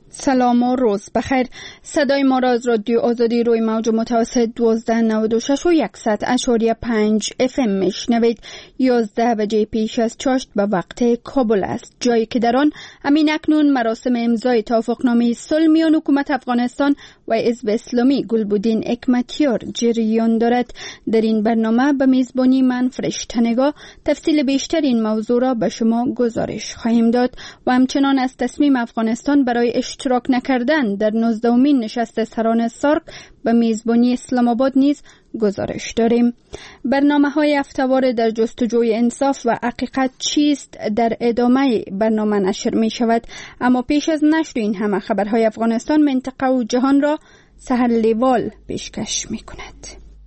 سلام و روز بخیر. صدای ما را از رادیو آزادی روی موج متوسط 1296 و 100.5 FM میشنوید. 11 بجه پیش از چاشت به وقت کابل است، جایی که در آن همین اکنون مراسم امضای توافقنامه صلح میان حکومت افغانستان و حزب اسلامی گلبدین حکمتیار جریان دارد. در این برنامه به میزبانی من فرشته نگاه تفصیل بیشتر این موضوع را به شما گزارش خواهیم داد و همچنان از تصمیم افغانستان برای اشتراک نکردن در 19مین نشست سران سارک به میزبانی اسلام آباد نیز گزارش داریم. برنامه‌های هفته‌وار در جستجوی انصاف و حقیقت چیست در ادامه برنامه نشر می شود. اما پیش از نشر این همه خبرهای افغانستان، منطقه و جهان را سحر لیوال پیشکش می کند.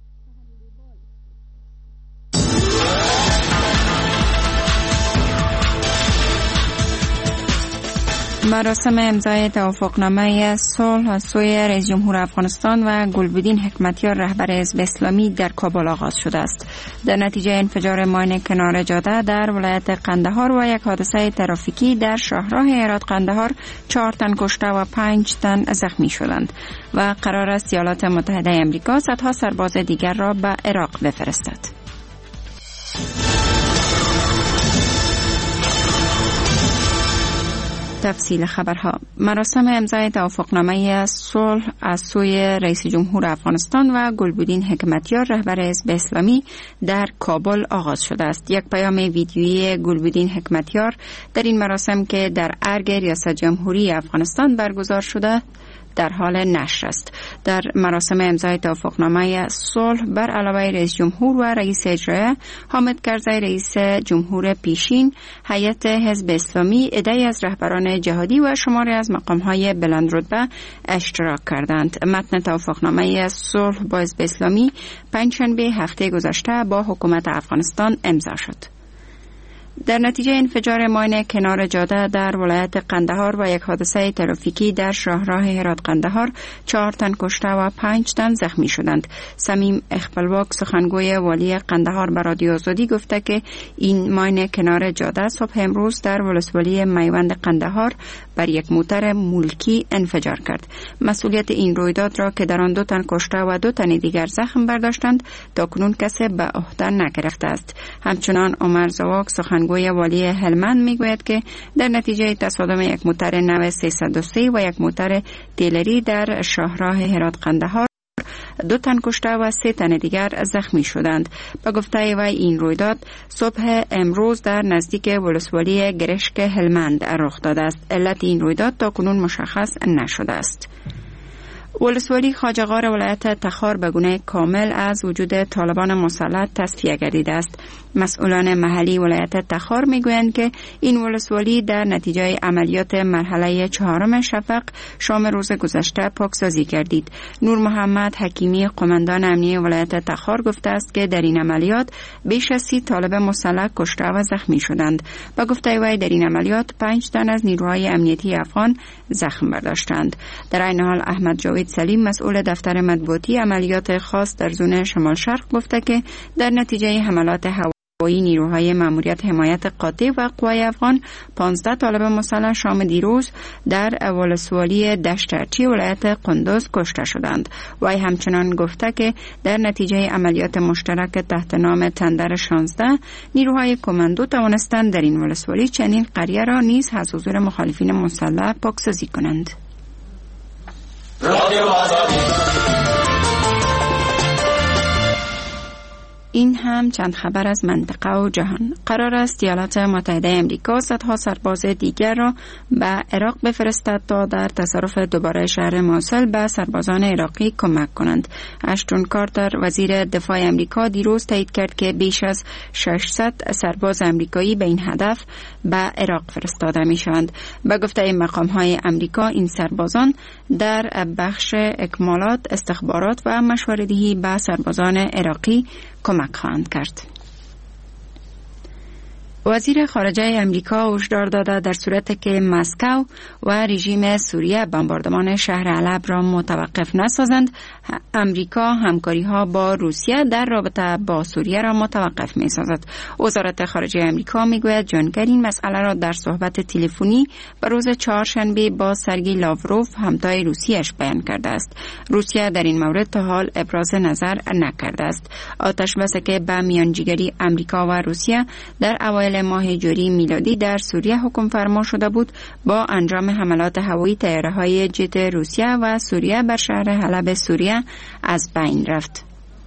مراسم امضای توافقنامه صلح از سوی رئیس جمهور افغانستان و گلبدین حکمتیار رهبر حزب اسلامی در کابل آغاز شده است. در نتیجه انفجار ماین کنار جاده در ولایت قندهار و یک حادثه ترافیکی در شاهراه هرات قندهار 4 تن کشته و 5 تن زخمی شدند و قرار است ایالات متحده آمریکا صدها سرباز دیگر را به عراق بفرستد. تفصیل خبرها. مراسم امضای توافقنامه صلح از سوی رئیس جمهور افغانستان و گلبدین حکمتیار رهبر حزب اسلامی در کابل آغاز شده است. یک پیام ویدیویی گلبدین حکمتیار در این مراسم که در ارگ ریاست جمهوری افغانستان برگزار شده در حال نشر است. در مراسم امضای توافقنامه صلح بر علاوه رئیس جمهور و رئیس اجرایی حامد کرزی رئیس جمهور پیشین، هیئت حزب اسلامی، عده‌ای از رهبران جهادی و شماری از مقام‌های بلندرتبه اشتراک کردند. متن توافقنامه صلح با حزب اسلامی پنجشنبه هفته گذشته با حکومت افغانستان امضا شد. در نتیجه انفجار ماین کنار جاده در ولایت قندهار و یک حادثه ترافیکی در شاهراه هرات قندهار 4 تن کشته و 5 تن زخمی شدند. صمیم اخبلواک سخنگوی والی قندهار به رادیو آزادی گفته که این ماین کنار جاده صبح امروز در ولسوالی میوند قندهار بر یک موتر ملکی انفجار کرد. مسئولیت این رویداد را که در آن 2 تن کشته و 2 تن دیگر زخم برداشتند تاکنون کسی به عهده نگرفته است. همچنان عمر زواک سخنگوی والی هلمند میگوید که در نتیجه تصادم یک موتر نو 303 و یک موتر تیلری در شاهراه هرات قندهار 2 تن کشته و 3 تن دیگر زخمی شدند. به گفته وی این رویداد صبح امروز در نزدیک ولسوالی گرشک هلمند رخ داده است. علت این رویداد تاکنون مشخص نشده است. ولسوالی خواجه‌غار ولایت تخار به گونه کامل از وجود طالبان مسلح تصفیه گردیده است. مسئولان محلی ولایت تخار میگویند که این ولسوالی در نتیجه عملیات مرحله 4 شفق شام روز گذشته پاکسازی گردید. نور محمد حکیمی قماندان امنیه ولایت تخار گفته است که در این عملیات بیش از 30 طالب مسلح کشته و زخمی شدند. با گفته وی در این عملیات 5 تن از نیروهای امنیتی افغان زخم برداشتند. در این حال احمد جاوید سلیم مسئول دفتر مطبوعاتی عملیات خاص در زون شمال شرق گفته که در نتیجه حملات هوایی نیروهای ماموریت حمایت قاطع و قوای افغان 15 طالب مسلح شام دیروز در ولسوالی دشترچی ولایت قندوز کشته شدند. وی همچنان گفته که در نتیجه عملیات مشترک تحت نام تندر 16 نیروهای کماندو توانستند در این ولسوالی چنین قریه را نیز از حضور مخالفین مسلح پاکسازی کنند. این هم چند خبر از منطقه و جهان. قرار است ایالات متحده آمریکا صدها سرباز دیگر را به عراق بفرستد تا در تصرف دوباره شهر موصل به سربازان عراقی کمک کنند. اشتون کارتر وزیر دفاع آمریکا دیروز تایید کرد که بیش از 600 سرباز آمریکایی به این هدف به عراق فرستاده می‌شوند. به گفته مقام‌های آمریکا این سربازان در بخش اکمالات، استخبارات و مشوره‌دهی به سربازان عراقی کمک خواهند کرد. وزیر خارجه امریکا هشدار داده در صورتی که مسکو و رژیم سوریه بمباردمان شهر علب را متوقف نسازند، امریکا همکاری‌ها با روسیه در رابطه با سوریه را متوقف می‌سازد. وزارت خارجه امریکا می‌گوید جان کرین مسئله را در صحبت تلفنی به روز چهارشنبه با سرگئی لاوروف همتای روسیه‌اش بیان کرده است. روسیه در این مورد تا حال ابراز نظر نکرده است. آتش‌بسی که به میانجیگری امریکا و روسیه در اوایل ماه جوری میلادی در سوریه حکم فرما شده بود، با انجام حملات هوایی طیاره‌های جت روسیه و سوریه بر شهر حلب سوریه از بین رفت.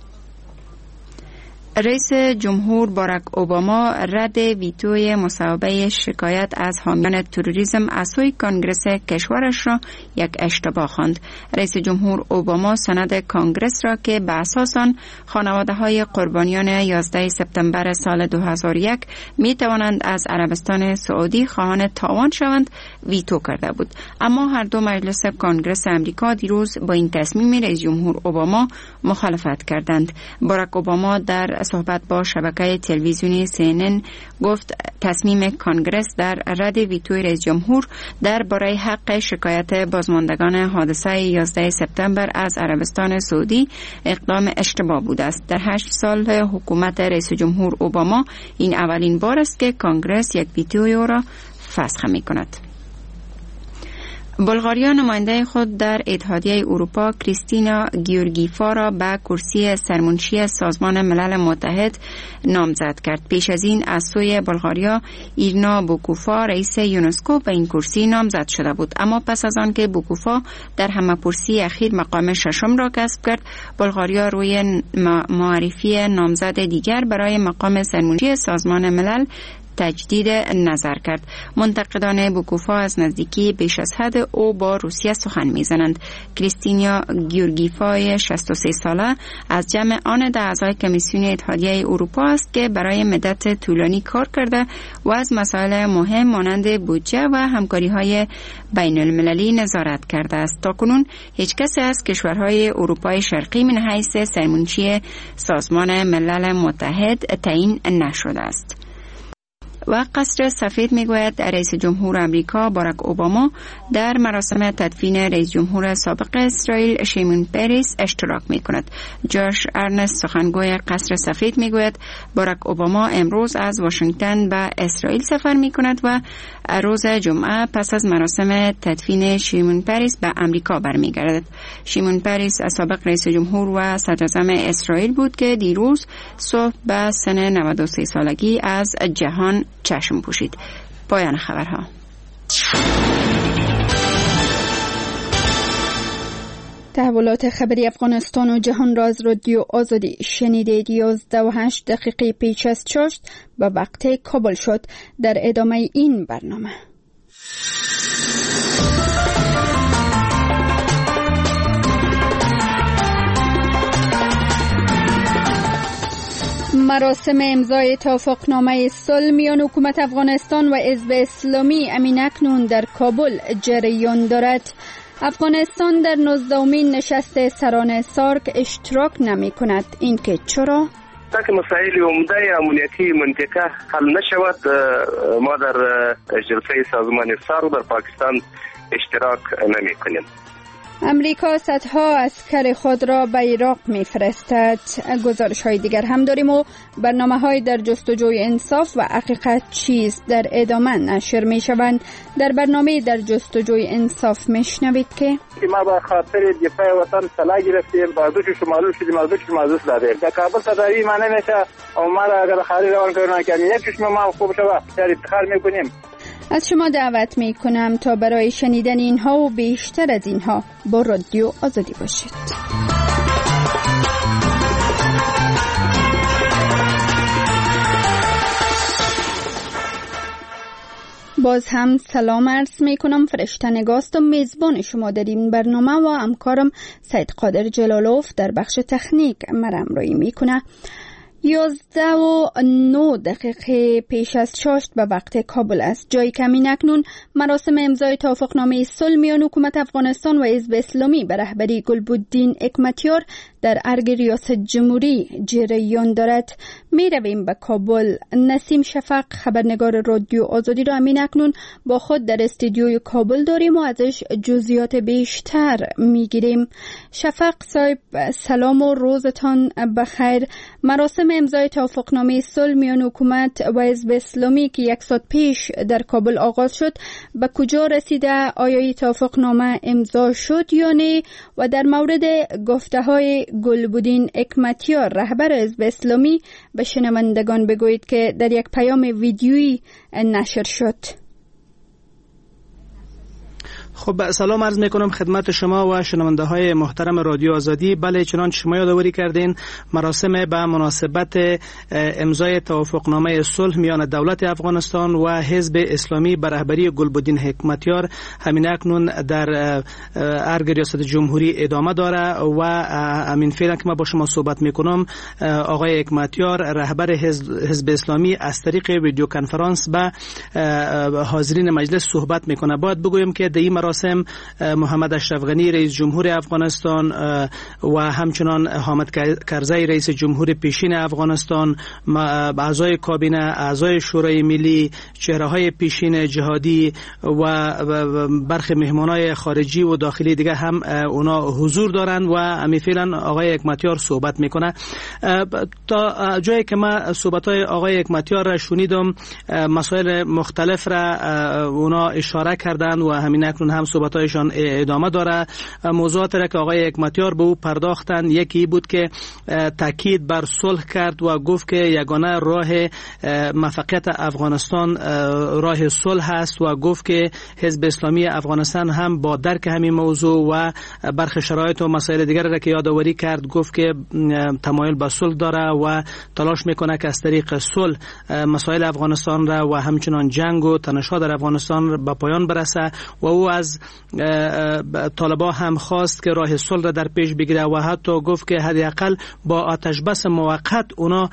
رئیس جمهور باراک اوباما رد ویتوی مصوبه شکایت از حامیان تروریسم از سوی کنگره کشورش را یک اشتباه خواند. رئیس جمهور اوباما سند کنگره را که به اساس آن خانواده‌های قربانیان 11 سپتامبر سال 2001 می توانند از عربستان سعودی خواهان تاوان شوند ویتو کرده بود، اما هر دو مجلس کنگره امریکا دیروز با این تصمیم رئیس جمهور اوباما مخالفت کردند. باراک اوباما در صحبت با شبکه تلویزیونی CNN گفت تصمیم کنگره در رد ویتوی رئیس جمهور درباره حق شکایت بازماندگان حادثه 11 سپتامبر از عربستان سعودی اقدام اشتباه بوده است. در 8 سال حکومت رئیس جمهور اوباما این اولین بار است که کنگره یک ویتوی را فسخ می کند. بلغاریا نماینده خود در اتحادیه اروپا کریستینا گیورگیفا را به کرسی سرمنشی سازمان ملل متحد نامزد کرد. پیش از این از سوی بلغاریا ایرنا بوکوفا رئیس یونسکو به این کرسی نامزد شده بود، اما پس از آن که بوکوفا در همه‌پرسی اخیر مقام ششم را کسب کرد، بلغاریا روی معرفی نامزد دیگر برای مقام سرمنشی سازمان ملل تجدید نظر کرد. منتقدان بوکوفا از نزدیکی بیش از حد او با روسیه سخن میزنند. کریستینا گیورگیفای 63 ساله از جمع آن 10 اعضای کمیسیون اتحادیه اروپا است که برای مدت طولانی کار کرده و از مسائل مهم مانند بودجه و همکاری‌های بین المللی نظارت کرده است. تاکنون هیچ کس از کشورهای اروپای شرقی من حیث سرمنشی سازمان ملل متحد تعیین نشده است. و قصر سفید میگوید رئیس جمهور امریکا باراک اوباما در مراسم تدفین رئیس جمهور سابق اسرائیل شیمون پریس اشتراک میکند. جاش ارنست سخنگوی قصر سفید میگوید باراک اوباما امروز از واشنگتن به اسرائیل سفر میکند و روز جمعه پس از مراسم تدفین شیمون پریس به امریکا برمیگردد. شیمون پریس سابق رئیس جمهور و صدراعظم اسرائیل بود که دیروز صبح به سن 93 سالگی از جهان چشم پوشید. پایان خبرها. تحولات خبری افغانستان و جهان را از رادیو آزادی شنیدید. 11:08 پیش از چاشت به وقت کابل شد. در ادامه این برنامه مراسم امضای توافقنامه صلح میان حکومت افغانستان و حزب اسلامی اکنون در کابل جریان دارد. افغانستان در 19مین نشست سران سارک اشتراک نمی کند. این که چرا؟ تاکه مسائل عمده امنیتی منطقه حل نشود، ما در جلسه سازمان سارک در پاکستان اشتراک نمی کنیم. امریکا صدها عسکر خود را به عراق می‌فرستد. گزارش‌های دیگر هم داریم و برنامه‌های در جستجوی انصاف و حقیقت چیست در ادامه نشر می‌شوند. در برنامه در جستجوی انصاف می‌شنوید که ما به خاطر دفاع وطن سلاح گرفتیم، بازوش شمالو شدیم، ازش مازوس دادیم. در کابل صدایی ما نمیشه و ما را اگر خارج روان کنن که یک چشم ما خوب شود در افتخار می‌کنیم. از شما دعوت می کنم تا برای شنیدن اینها و بیشتر از اینها با رادیو آزادی باشید. باز هم سلام عرض می کنم. فرشته نگاست و میزبان شما در این برنامه و همکارم سید قادر جلالوف در بخش تکنیک مرامرایی می کنه. 11:09 پیش از چاشت به وقت کابل است، جایی که اکنون مراسم امضای توافقنامه صلح میان حکومت افغانستان و حزب اسلامی به رهبری گلبدین حکمتیار در ارگ ریاست جمهوری جریان دارد. می رویم به کابل. نسیم شفق خبرنگار رادیو آزادی را همین اکنون با خود در استودیوی کابل داریم و ازش جزئیات بیشتر می گیریم. شفق صاحب سلام و روزتان بخیر. مراسم امضای توافقنامه صلح میان حکومت و حزب اسلامی که یک ساعت پیش در کابل آغاز شد به کجا رسیده؟ آیا این توافقنامه امضا شد یا نه؟ و در مورد گفته های گلبدین حکمتیار رهبر حزب اسلامی به شنوندگان بگویید که در یک پیام ویدیویی نشر شد. خب سلام عرض میکنم خدمت شما و شنونده های محترم رادیو آزادی. بله، چنانچه شما یادآوری کردین، مراسم به مناسبت امضای توافقنامه صلح میان دولت افغانستان و حزب اسلامی به رهبری گلبدین حکمتیار همین اکنون در ارگ ریاست جمهوری ادامه داره و همین فعلا که ما با شما صحبت میکنم آقای حکمتیار رهبر حزب اسلامی از طریق ویدیو کنفرانس به حاضرین مجلس صحبت میکنه. باید بگویم که در این مراسم محمد اشرف غنی رئیس جمهور افغانستان و همچنان حامد کرزی رئیس جمهور پیشین افغانستان، اعضای کابینه، اعضای شورای ملی، چهره‌های پیشین جهادی و برخی مهمانای خارجی و داخلی دیگه هم اونا حضور دارند و همین فعلا آقای حکمتیار صحبت میکنه. تا جایی که من صحبت‌های آقای حکمتیار را شنیدم، مسائل مختلف را اونا اشاره کردند و همین اکنون هم صحبت‌هایشان ادامه داره. موضوعاتی را که آقای حکمتیار به او پرداختند یکی بود که تاکید بر صلح کرد و گفت که یگانه راه موفقیت افغانستان راه صلح است و گفت که حزب اسلامی افغانستان هم با درک همین موضوع و برخی شرایط و مسائل دیگر را که یادآوری کرد گفت که تمایل به صلح داره و تلاش میکنه که از طریق صلح مسائل افغانستان را و همچنان جنگ و تنش‌ها در افغانستان به پایان برسه و او از طالبان هم خواست که راه صلح را در پیش بگیره و حتی گفت که حداقل با آتش بس موقت اونا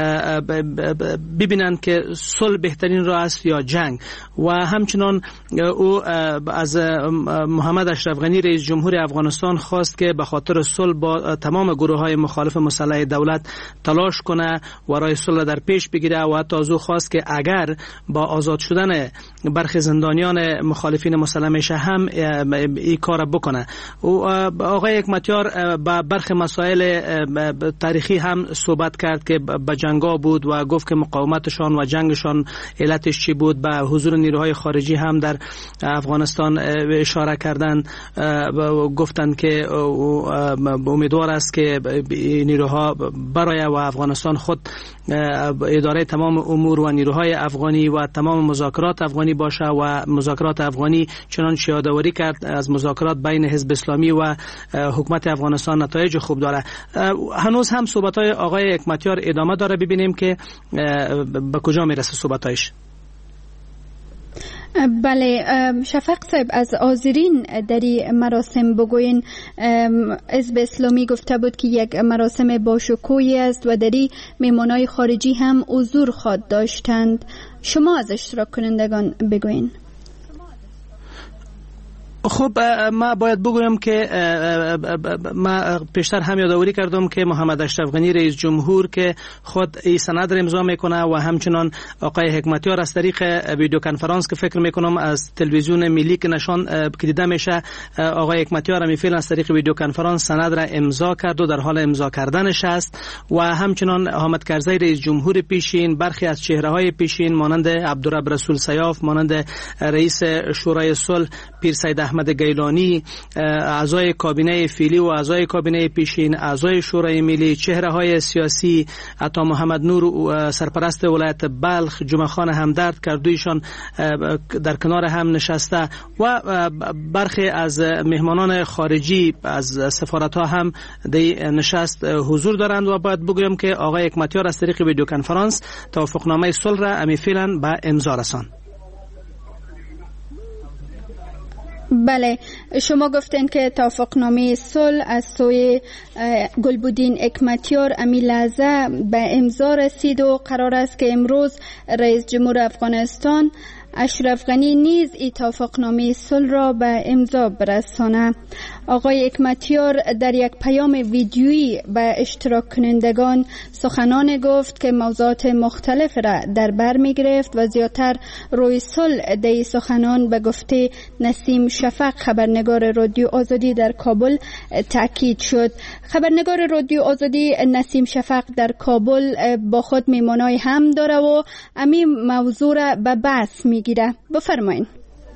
ببینند که صلح بهترین راه است یا جنگ. و همچنان او از محمد اشرف غنی رئیس جمهور افغانستان خواست که به خاطر صلح با تمام گروه‌های مخالف مسلح دولت تلاش کنه و راه صلح در پیش بگیره و حتی از او خواست که اگر با آزاد شدن برخی زندانیان مخالفین مسلح میشه هم این کار بکنه. آقای حکمتیار با برخی مسائل تاریخی هم صحبت کرد که به جنگا بود و گفت که مقاومتشان و جنگشان علتش چی بود. به حضور نیروهای خارجی هم در افغانستان اشاره کردند، گفتند که امیدوار است که نیروها برای و افغانستان خود اداره تمام امور و نیروهای افغانی و تمام مذاکرات افغانی باشه و مذاکرات افغانی چنانچه یادآوری کرد از مذاکرات بین حزب اسلامی و حکومت افغانستان نتایج خوب داره. هنوز هم صحبت‌های آقای حکمتیار ادامه داره، ببینیم که به کجا میرسه صحبت‌هایش. بله شفق صاحب، از حاضرین در مراسم بگوین. حزب اسلامی گفته بود که یک مراسم باشکوهی است و در مهمانای خارجی هم حضور خواهد داشتند. شما از اشتراک کنندگان بگوین. خب ما باید بگویم که ما پیشتر هم یادآوری کردم که محمد اشرف غنی رئیس جمهور که خود این سند را امضا میکنه و همچنان آقای حکمتیار از طریق ویدیو کنفرانس که فکر میکنم از تلویزیون ملی که نشان که دیده میشه، آقای حکمتیار هم فعلا از طریق ویدیو کنفرانس سند را امضا کرد و در حال امضا کردنش است. و همچنان حامد کرزی رئیس جمهور پیشین، برخی از چهره‌های پیشین مانند عبدالرب رسول سیاف، مانند رئیس شورای صلح پیر سید احمد گیلانی، اعضای کابینه فعلی و اعضای کابینه پیشین، اعضای شورای ملی، چهره‌های سیاسی، عطا محمد نور سرپرست ولایت بلخ، جمعه خان همدرد کردویشان در کنار هم نشسته و برخی از مهمانان خارجی از سفارت‌ها هم در نشست حضور دارند. و باید بگویم که آقای حکمتیار از طریق ویدیو کنفرانس توافقنامه صلح را امی فعلا به امضا رساند. بله، شما گفتین که توافقنامه صلح از سوی گلبدین حکمتیار امی لحظه به امضا رسید و قرار است که امروز رئیس جمهور افغانستان اشرف غنی نیز این توافقنامه صلح را به امضا برساند. آقای حکمتیار در یک پیام ویدیویی به اشتراک کنندگان سخنان گفت که موضوعات مختلف را در بر می گرفت و زیادتر روی صلح در سخنان به گفته نسیم شفق خبرنگار رادیو آزادی در کابل تاکید شد. خبرنگار رادیو آزادی نسیم شفق در کابل با خود میمانای هم داره و امی موضوع را به بحث میگیره. بفرمایید.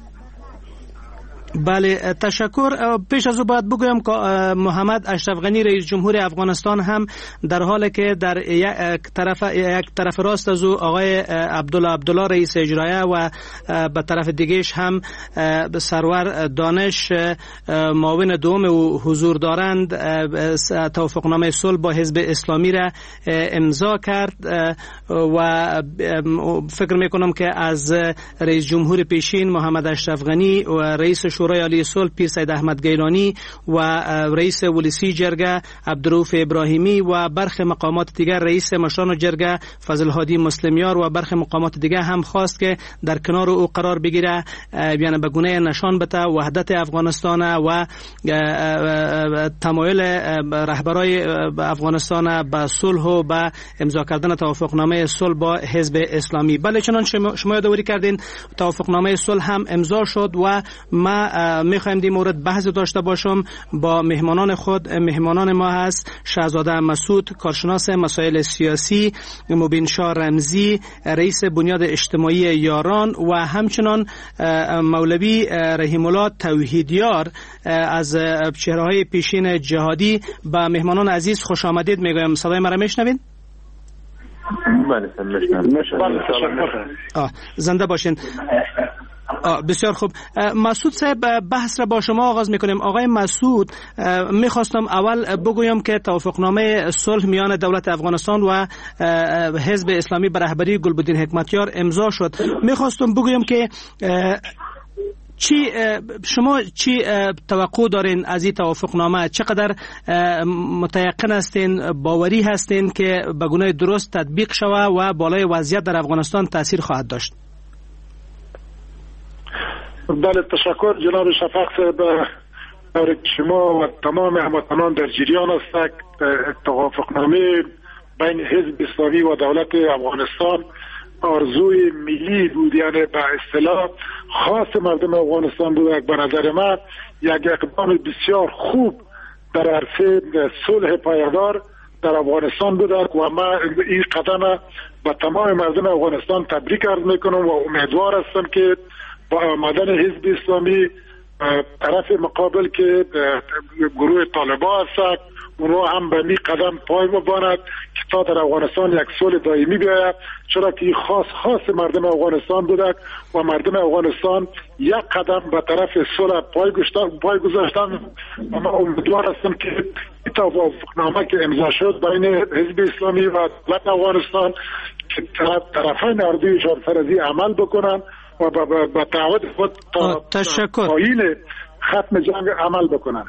بله تشکر. پیش از او باید بگویم که محمد اشرف غنی رئیس جمهور افغانستان هم در حالی که در یک طرف راست از او آقای عبدالله رئیس اجرایه و به طرف دیگهش هم سرور دانش معاون دوم او حضور دارند، توافقنامه صلح با حزب اسلامی را امضا کرد و فکر میکنم که از رئیس جمهور پیشین محمد اشرف غنی و رئیس شورای عالی صلح پیر سید احمد گیلانی و رئیس ولسی جرگه عبدالرؤوف ابراهیمی و برخی مقامات دیگر رئیس مشران جرگه فضل هادی مسلمیار و برخی مقامات دیگر هم خواست که در کنار او قرار بگیره، یعنی به گونه نشان بده وحدت افغانستان و تمایل رهبرای افغانستان به صلح و به امضا کردن توافقنامه صلح با حزب اسلامی. بله چنان شما یادآوری کردین توافقنامه صلح هم امضا شد و ما میخوایم در مورد بحث داشته باشم با مهمانان خود. مهمانان ما هست شهزاده مسعود کارشناس مسائل سیاسی، مبین شاه رمزی رئیس بنیاد اجتماعی یاران و همچنان مولوی رحیم الله توحیدیار از چهره‌های پیشین جهادی. به مهمانان عزیز خوش آمدید میگویم. صدای مرا میشنوید؟ بله زنده باشین. بسیار خوب. مسعود صاحب بحث را با شما آغاز میکنیم. آقای مسعود، میخواستم اول بگویم که توافقنامه صلح میان دولت افغانستان و حزب اسلامی به رهبری گلبدین حکمتیار امضا شد. میخواستم بگویم که شما چی توقع دارین از این توافقنامه؟ چقدر متیقن هستین، باوری هستین که به گونه درست تطبیق شود و بالای وضعیت در افغانستان تاثیر خواهد داشت؟ بله تشکر جناب شفق صاحب. شما و تمام هموطنان در جریان است. توافقنامه بین حزب اسلامی و دولت افغانستان آرزوی ملی بود، یعنی به اصطلاح خاص مردم افغانستان بود. به نظر من یک اقدام بسیار خوب در عرصه صلح پایدار در افغانستان بود و من این قدم به تمام مردم افغانستان تبریک عرض میکنم و امیدوار هستم که با آمدن حزب اسلامی طرف مقابل که گروه طالبان است اونها هم به این قدم پای بباند که تا در افغانستان یک صلح دائمی بیاید، چرا که خاص مردم افغانستان بوده و مردم افغانستان یک قدم به طرف صلح پای گذاشتن و من امیدوار هستم که این توافقنامه که امضا شد بین حزب اسلامی و دولت افغانستان که طرفین اردویشان سرازی عمل بکنن و با تعهد خود تا پایین ختم جنگ عمل بکنن.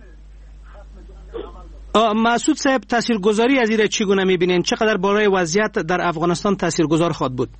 مسعود صاحب، تاثیرگذاری از این چگونه میبینین؟ چقدر بالای وضعیت در افغانستان تاثیرگذار خواهد بود؟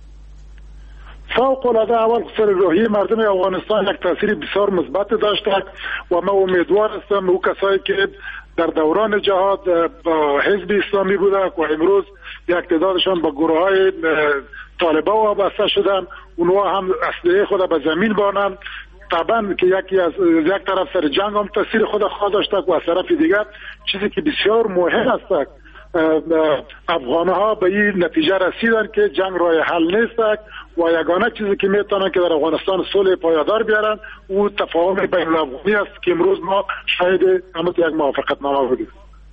فوق العاده اول سر روحی مردم افغانستان یک تاثیر بسیار مثبت داشته و من امیدوار هستم او کسایی که در دوران جهاد با حزب اسلامی بوده و امروز یک تعدادشان با گروه های طالبان وابسته شدن، اونها هم اسلحه خود به زمین بانند. طبعا که یک طرف سر جنگ هم تاثیر خود خواهد داشته و از طرف دیگر چیزی که بسیار مهم است افغان ها به این نتیجه رسیدن که جنگ راه حل نیست و یگانه چیزی که میتونن که در افغانستان صلح پایدار بیارن او تفاهم بین الافغانی است که امروز ما شاهد همون یک موافقت نامه بودیم.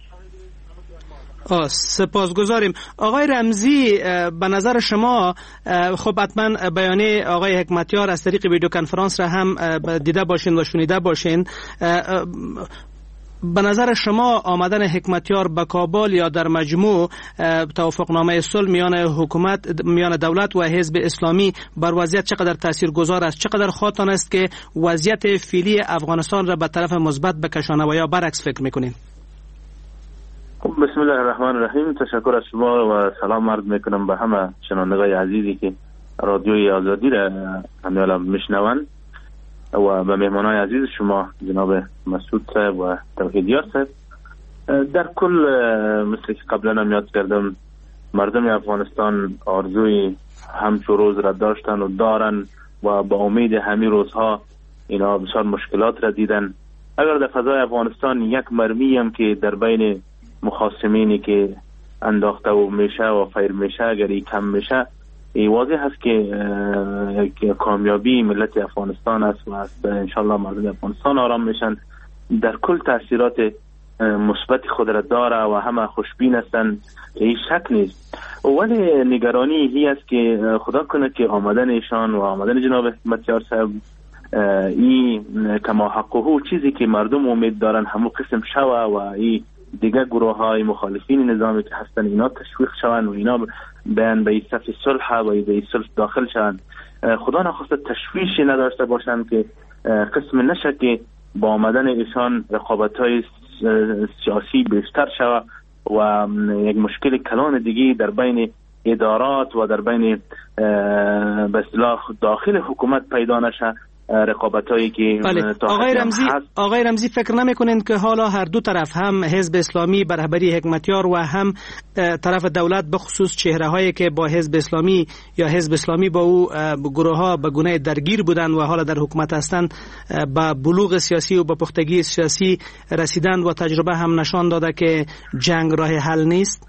سپاسگزاریم. آقای رمزی، به نظر شما خب حتما بیانیه آقای حکمتیار از طریق ویدیو کنفرانس را هم دیده باشین و شنیده باشین. به نظر شما آمدن حکمتیار به کابل یا در مجموع توافقنامه صلح میان دولت و حزب اسلامی بر وضعیت چقدر تاثیرگذار است؟ چقدر خواهان است که وضعیت فعلی افغانستان را به طرف مثبت بکشانه و یا برعکس فکر میکنین؟ بسم الله الرحمن الرحیم. تشکر از شما و سلام عرض میکنم به همه شنوندگان عزیزی که رادیوی آزادی را همیالا میشنوند و به مهمانای عزیز شما جناب مسعود صاحب و توحیدیار صاحب. در کل مثل که قبلا هم یاد کردم، مردم افغانستان آرزوی همچو روز را داشتن و دارن و با امید همین روزها اینا بسیار مشکلات را دیدن. اگر در فضای افغانستان یک مرمی هم که در بین مخاصمینی که انداخته و میشه و فیر میشه اگر ای کم میشه، ای واضح هست که کامیابی ملت افغانستان است و انشالله مردم افغانستان آرام میشن. در کل تاثیرات مثبت خود را داره و همه خوشبین هستند، هیچ شک نیست. ولی نگرانی هی است که خدا کنه که آمدن ایشان و آمدن جناب حکمتیار صاحب این کما حقه چیزی که مردم امید دارن همون قسم شوه و این دیگه گروه های مخالفین نظامی که هستن اینا تشویق شوند و اینا بیان به صف صلح و به صلح داخل شوند. خدا نخواسته تشویشی نداشته باشند که قسم نشه که با آمدن ایشان رقابت های سیاسی بیشتر شوه و یک مشکل کلان دیگه در بین ادارات و در بین به اصطلاح داخل حکومت پیدا نشه. رقابتایی که آقای رمزی فکر نمیکنین که حالا هر دو طرف، هم حزب اسلامی به رهبری حکمتیار و هم طرف دولت به خصوص چهره هایی که با حزب اسلامی یا حزب اسلامی با او گروه ها به گونه درگیر بودن و حالا در حکومت هستند، با بلوغ سیاسی و با پختگی سیاسی رسیدن و تجربه هم نشان داده که جنگ راه حل نیست؟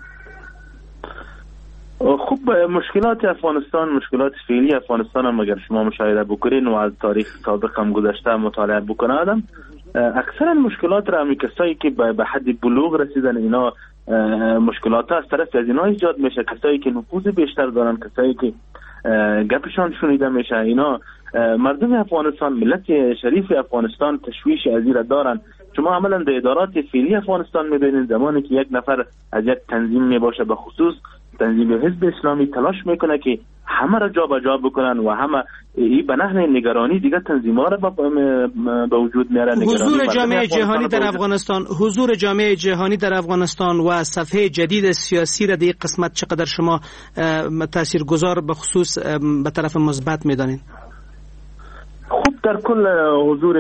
خب مشکلات افغانستان، مشکلات فعلی افغانستان هم اگر شما مشاهده بکنین و از تاریخ سابق هم گذشته مطالعه بکنه آدم، اکثرا مشکلات را همی کسایی که به حد بلوغ رسیدن اینا مشکلات از طرف از اینا ایجاد میشه. کسایی که نفوذ بیشتر دارن، کسایی که گپشان شنیده میشه، اینا مردم افغانستان، ملت شریف افغانستان تشویش از این دارن. شما عملا در ادارات فعلی افغانستان میبینید زمانی که یک نفر از یک تنظیم میباشه، به خصوص تنظیم حزب اسلامی، تلاش میکنه که همه را جا به جا بکنن و همه این به نحو نگرانی دیگه تنظیم‌ها را به وجود میاره. حضور جامعه جهانی در افغانستان، حضور جامعه جهانی در افغانستان و صفحه جدید سیاسی را در این قسمت چقدر شما تاثیرگذار به خصوص به طرف مثبت میدانین؟ خب در کل حضور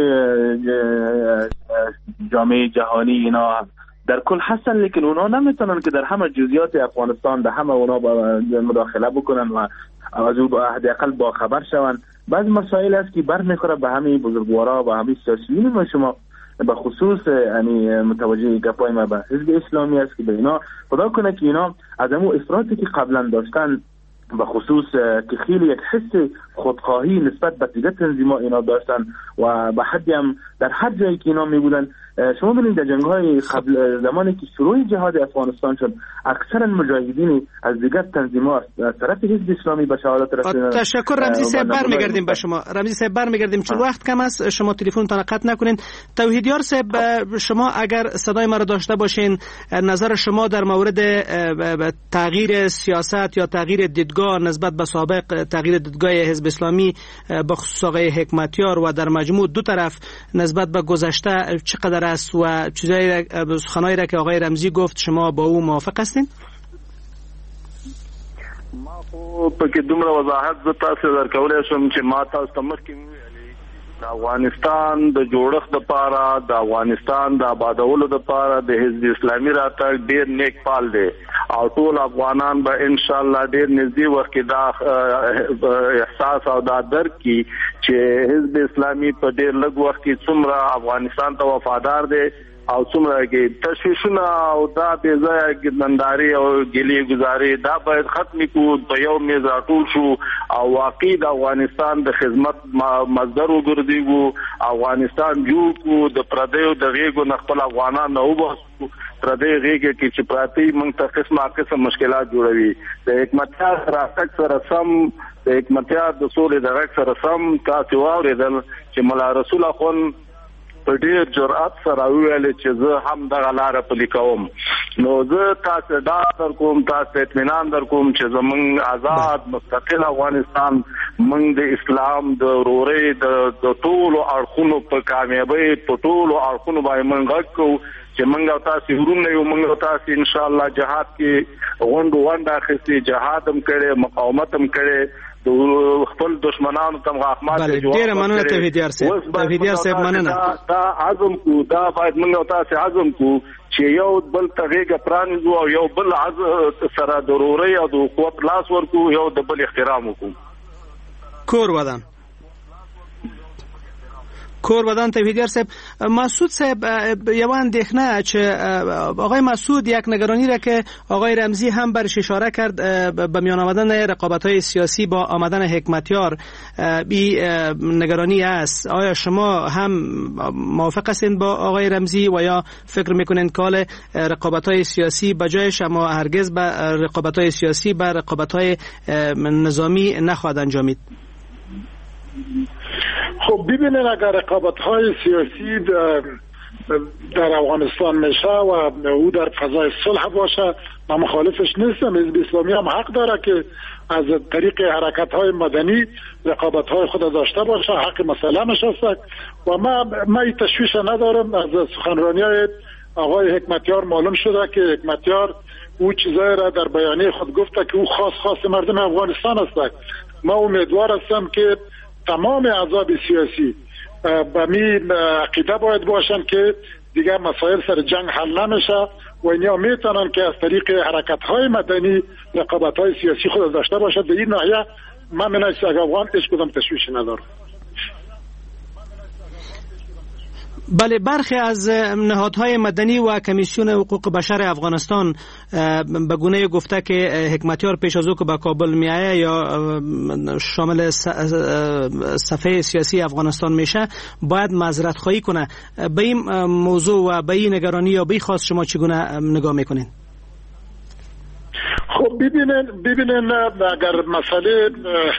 جامعه جهانی اینا در کل هستن، لیکن اونا نمیتونن که در همه جزئیات افغانستان در همه اونا مداخله بکنن و از او حداقل با خبر شون. بعض مسائل است که بر میخوره به همین بزرگوارا و همین سیاسیون ما شما به خصوص یعنی متوجه گپای ما به حزب اسلامی است که به اینا خدا کنه که اینا از اون افراطی که قبلا داشتن به خصوص که خیلی یک حس خودخواهی نسبت به دیگه تنظیم‌ها اینا داشتن و به حدی هم در هر جایی که اینا می بودن. شما ببینید در جنگ‌های قبل زمانی که شروع جهاد افغانستان شد، اکثرا مجاهدین از دیگر تنظیم‌ها از طرف حزب اسلامی به شهادت رسیدن. تشکر رمزی صاحب، برمیگردیم به شما. رمزی صاحب برمیگردیم، چون وقت کم است، شما تلفنتون قطع نکنین. توحیدیار صاحب، شما اگر صدای ما را داشته باشین، نظر شما در مورد تغییر سیاست یا تغییر دیدگاه نسبت به سابق، تغییر دیدگاه حزب اسلامی به خصوص آقای حکمتیار و در مجموع دو طرف نسبت به گذشته چقدر است و چیزایی سخنایی را که آقای رمزی گفت شما با او موافق هستین؟ ما خو پکې دومره وضاحت زه تاسو درکولی شم چې ما تاسو ته مخکې وویلې د افغانستان د جوړښت دپاره، د افغانستان د آبادولو دپاره د حزب اسلامي راتګ ډېر نیک پال دی او ټول افغانان به انشاءالله ډېر نږدې وخت کې دا احساس او دا درک کړي چې حزب اسلامي په ډېر لږ وخت کې څومره افغانستان ته وفادار دی او څومره کې تشویشونه او دا بې ځایه ګدنداري او ګیلې ګزاري دا باید ختم کړو، په یو میز راټول شو او واقعي د افغانستان د خدمت مصدر وګرځېږو، افغانستان جوړ کړو، د پردیو د غېږو نه خپل افغانان نه وباسو، پردی غېږې کې چې پراته موږ ته قسم مشکلات جوړوي. د حکمتیار راتګ سره سم، د حکمتیار د سولې د غږ سره سم تاسو واورېدل چې ملا رسول اخون په ډېر جرأت سره ویل چې زه هم دغه لاره پلي کوم. نو زه تاسو ډاډ درکوم، تاسو اطمینان درکوم چې زموږ آزاد مستقل افغانستان موږ د اسلام د ورورۍ د ټولو اړخونو په کامیابۍ په ټولو اړخونو باندې موږ غږ کوو چې موږ او تاسو ورونه یو، موږ او تاسو ان شاء الله جهاد کې غونډه اخیستې، جهاد هم کړی، مقاومت هم کړی، خپل دشمنانو تم غاخمات ډیر مننه توحیدیار صاحب مننه. دا عزم کو دا باید موږ تاسو عزم کو چې یو بل تغیګه پرانیزو او یو بل سره ضروري او د قوت لاس ورکو یو د بل احترام وکړو. کور ودان توحیدیار صاحب. مسعود صاحب یو اندېښنه چې آقای مسعود یک نگرانی را که آقای رمزی هم برش اشاره کرد به میان آمدن رقابت‌های سیاسی با آمدن حکمتیار، بی نگرانی است. آیا شما هم موافق هستین با آقای رمزی و یا فکر میکنین که رقابت‌های سیاسی بجایش اما هرگز به رقابت‌های سیاسی به رقابت‌های نظامی نخواهد انجامید؟ خب ببینید اگر رقابت‌های سیاسی در افغانستان میشه و او در فضای صلح باشه من مخالفش نیستم. حزب اسلامی هم حق داره که از طریق حرکت‌های مدنی رقابت‌های خود داشته باشه، حق مسلمش است و من تشویش ندارم. از سخنرانی‌های آقای حکمتیار معلوم شده که حکمتیار او چیزایی را در بیانیه خود گفته که او خاص مردم افغانستان است. ما امیدوار هستم که تمام احزاب سیاسی به می عقیده باید باشن که دیگه مسائل سر جنگ حل نمیشه و اینها میتونن که از طریق حرکت‌های مدنی رقابت‌های سیاسی خود داشته باشد. در این ناحیه من منش افغان هیچ کدام تشویش ندارم. بله، برخی از نهادهای مدنی و کمیسیون حقوق بشر افغانستان به گونه گفته که حکمتیار پیش از او که به کابل میایه یا شامل صفحه سیاسی افغانستان میشه باید معذرت خواهی کنه. به این موضوع و به این نگرانی یا به این خواست شما چگونه نگاه میکنین؟ خب ببینین اگر مسئله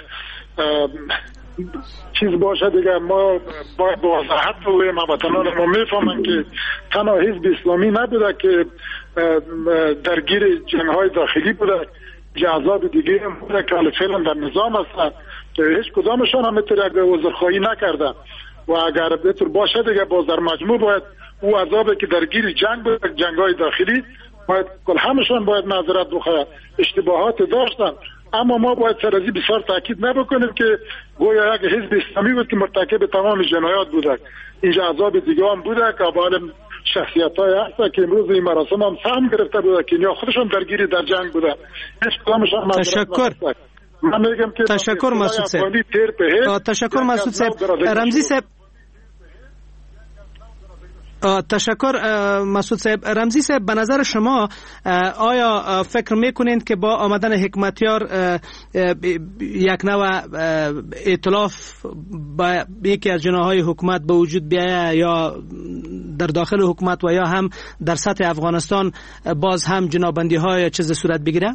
چیز باشه دیگه ما باید با وضاحت بگوییم. هموطنان ما میفهمن که تنها حزب اسلامی نبوده که درگیر جنگ‌های داخلی بوده، احزاب دیگه هم بوده که فعلا در نظام هستن که هیچ کدامشان هم میتونه عذرخواهی نکردن و اگر بهتر باشه دیگه باز در مجموع باید او احزابی که درگیر جنگ بوده، جنگ‌های داخلی، باید کل همشان باید معذرت بخواهد. اشتباهات داشتن اما ما باید سر ازی بسیار تاکید نبکنیم که گویا یک حزب اسلامی بود که مرتکب تمام جنایات بوده. اینجا احزاب دیگه هم بوده که بالا شخصیت‌های هست که امروز این مراسم هم سهم گرفته بوده که اینها خودشون درگیری در جنگ بوده. هیچ کدامشان تشکر. من میگم که تشکر مسعود صاحب. تشکر مسعود صاحب. رمزی صاحب تشکر مسعود صاحب. رمزی صاحب به نظر شما آیا فکر میکنید که با آمدن حکمتیار یک نوع ائتلاف با یکی از جناح‌های حکومت به وجود بیاید یا در داخل حکومت و یا هم در سطح افغانستان باز هم جنابندی‌ها یا چیز صورت بگیره؟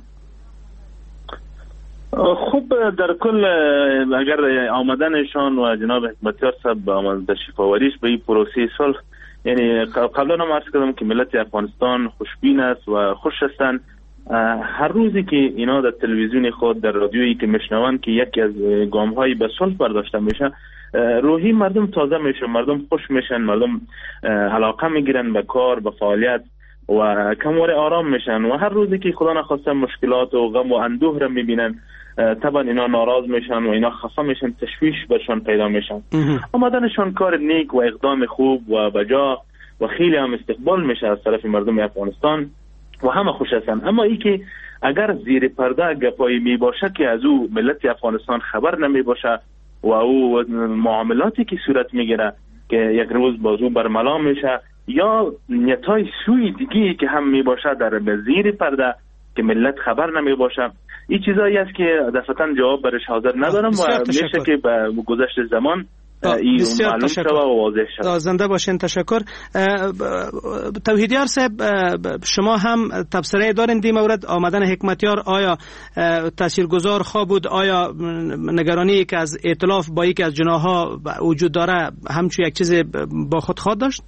خب در کل اگر آمدنشان و جناب حکمتیار صاحب آمده شفاوریش به این پروسه صلح، یعنی قبلا هم عرض کردم که ملت افغانستان خوشبین است و خوش هستند. هر روزی که اینا در تلویزیون خود در رادیویی که میشنوند که یکی از گام‌های به صلح برداشته میشه، روحی مردم تازه میشه، مردم خوش میشن، مردم علاقه میگیرن به کار، به فعالیت و کمواره آرام میشن و هر روزی که خدا نخواسته مشکلات و غم و اندوه را میبینن طبعا اینا ناراض میشن و اینا خفه میشن، تشویش برشان پیدا میشن. آمدنشان کار نیک و اقدام خوب و بجا و خیلی هم استقبال میشه از طرف مردم افغانستان و همه خوش هستن. اما ای که اگر زیر پرده گپایی می باشه که از او ملت افغانستان خبر نمی باشه و او معاملاتی که صورت میگیره که یک روز بازو برملا میشه یا نیتای سوی دیگی که هم می باشه در زیر پرده که ملت خبر نمی باشه، این چیزایی است که دفعتاً جواب برش حاضر ندارم و میشه که به گذشت زمان این معلوم شود و واضح شود. زنده باشین. تشکر. توحیدیار صاحب، شما هم تبصره دارین در مورد آمدن حکمتیار؟ آیا تاثیرگذار خواه بود؟ آیا نگرانی که از ائتلاف با یکی از جناح‌ها وجود داره همچون یک چیز با خود خواد داشت؟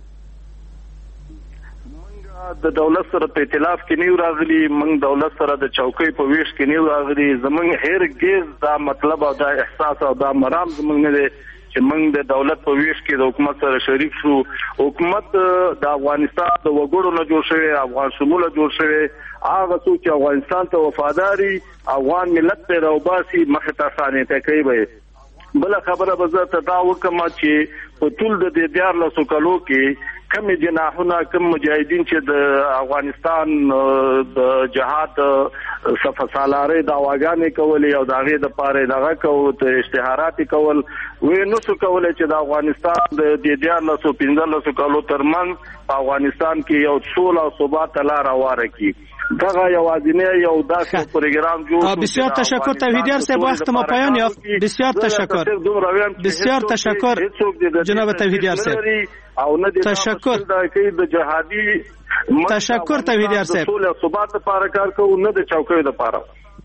د دولت سره په ائتلاف کې نیو راغلي، موږ دولت سره د چوکۍ په ویش کې نیو راغلي. زمونږ هرګز دا مطلب او دا احساس او دا مرام زمونږ نه دی چې موږ د دولت په ویش کې د حکومت سره شریک شو. حکومت د افغانستان د وګړو نه جوړ شوی، افغان شموله جوړ شوی. هغه څوک چې افغانستان ته وفاداري، افغان ملت ته راوباسي، مخه ته سانته کوي. بل خبره به زه ته دا وکم چې په ټول د 14 کالو کې کم جناحونه، کم مجاهدین چې د افغانستان د جهاد صفصالاره د واغانې کولې او دغه د پاره دغه کوو ته اشتهارات کول، وې نو څه کولای چې د افغانستان د 14 کالو ترمن په افغانستان کې یو ټول او ثبات لار واره کی. دغه یوازینه یو داسې پروګرام جوړ. بسیار تشکر توحیدیار صاحب، وقت ما پایان یافت. بسیار تشکر، بسیار تشکر جناب توحیدیار صاحب. تشکر د جهادي تشکر توحیدیار صاحب. ټول ثبات لپاره کار کوو، نه د چوکۍ لپاره.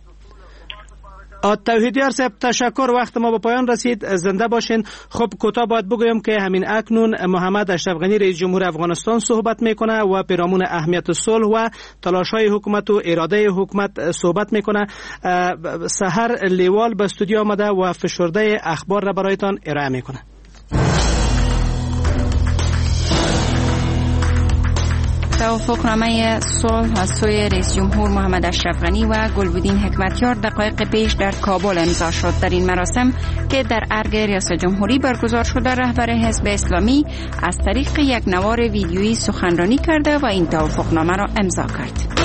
توحیدیار صاحب تشکر، وقت ما به پایان رسید. زنده باشین. خب کوتاه باید بگویم که همین اکنون محمد اشرف غنی رئیس جمهور افغانستان صحبت میکنه و پیرامون اهمیت صلح و تلاش‌های حکومت و اراده حکومت صحبت میکنه. سحر لیوال به استودیو آمده و فشرده اخبار را برایتان ارائه میکنه. توافقنامه صلح از سوی رئیس جمهور محمد اشرف غنی و گلبدین حکمتیار دقایق پیش در کابل امضا شد. در این مراسم که در ارگ ریاست جمهوری برگزار شده، رهبر حزب اسلامی از طریق یک نوار ویدیویی سخنرانی کرده و این توافقنامه را امضا کرد.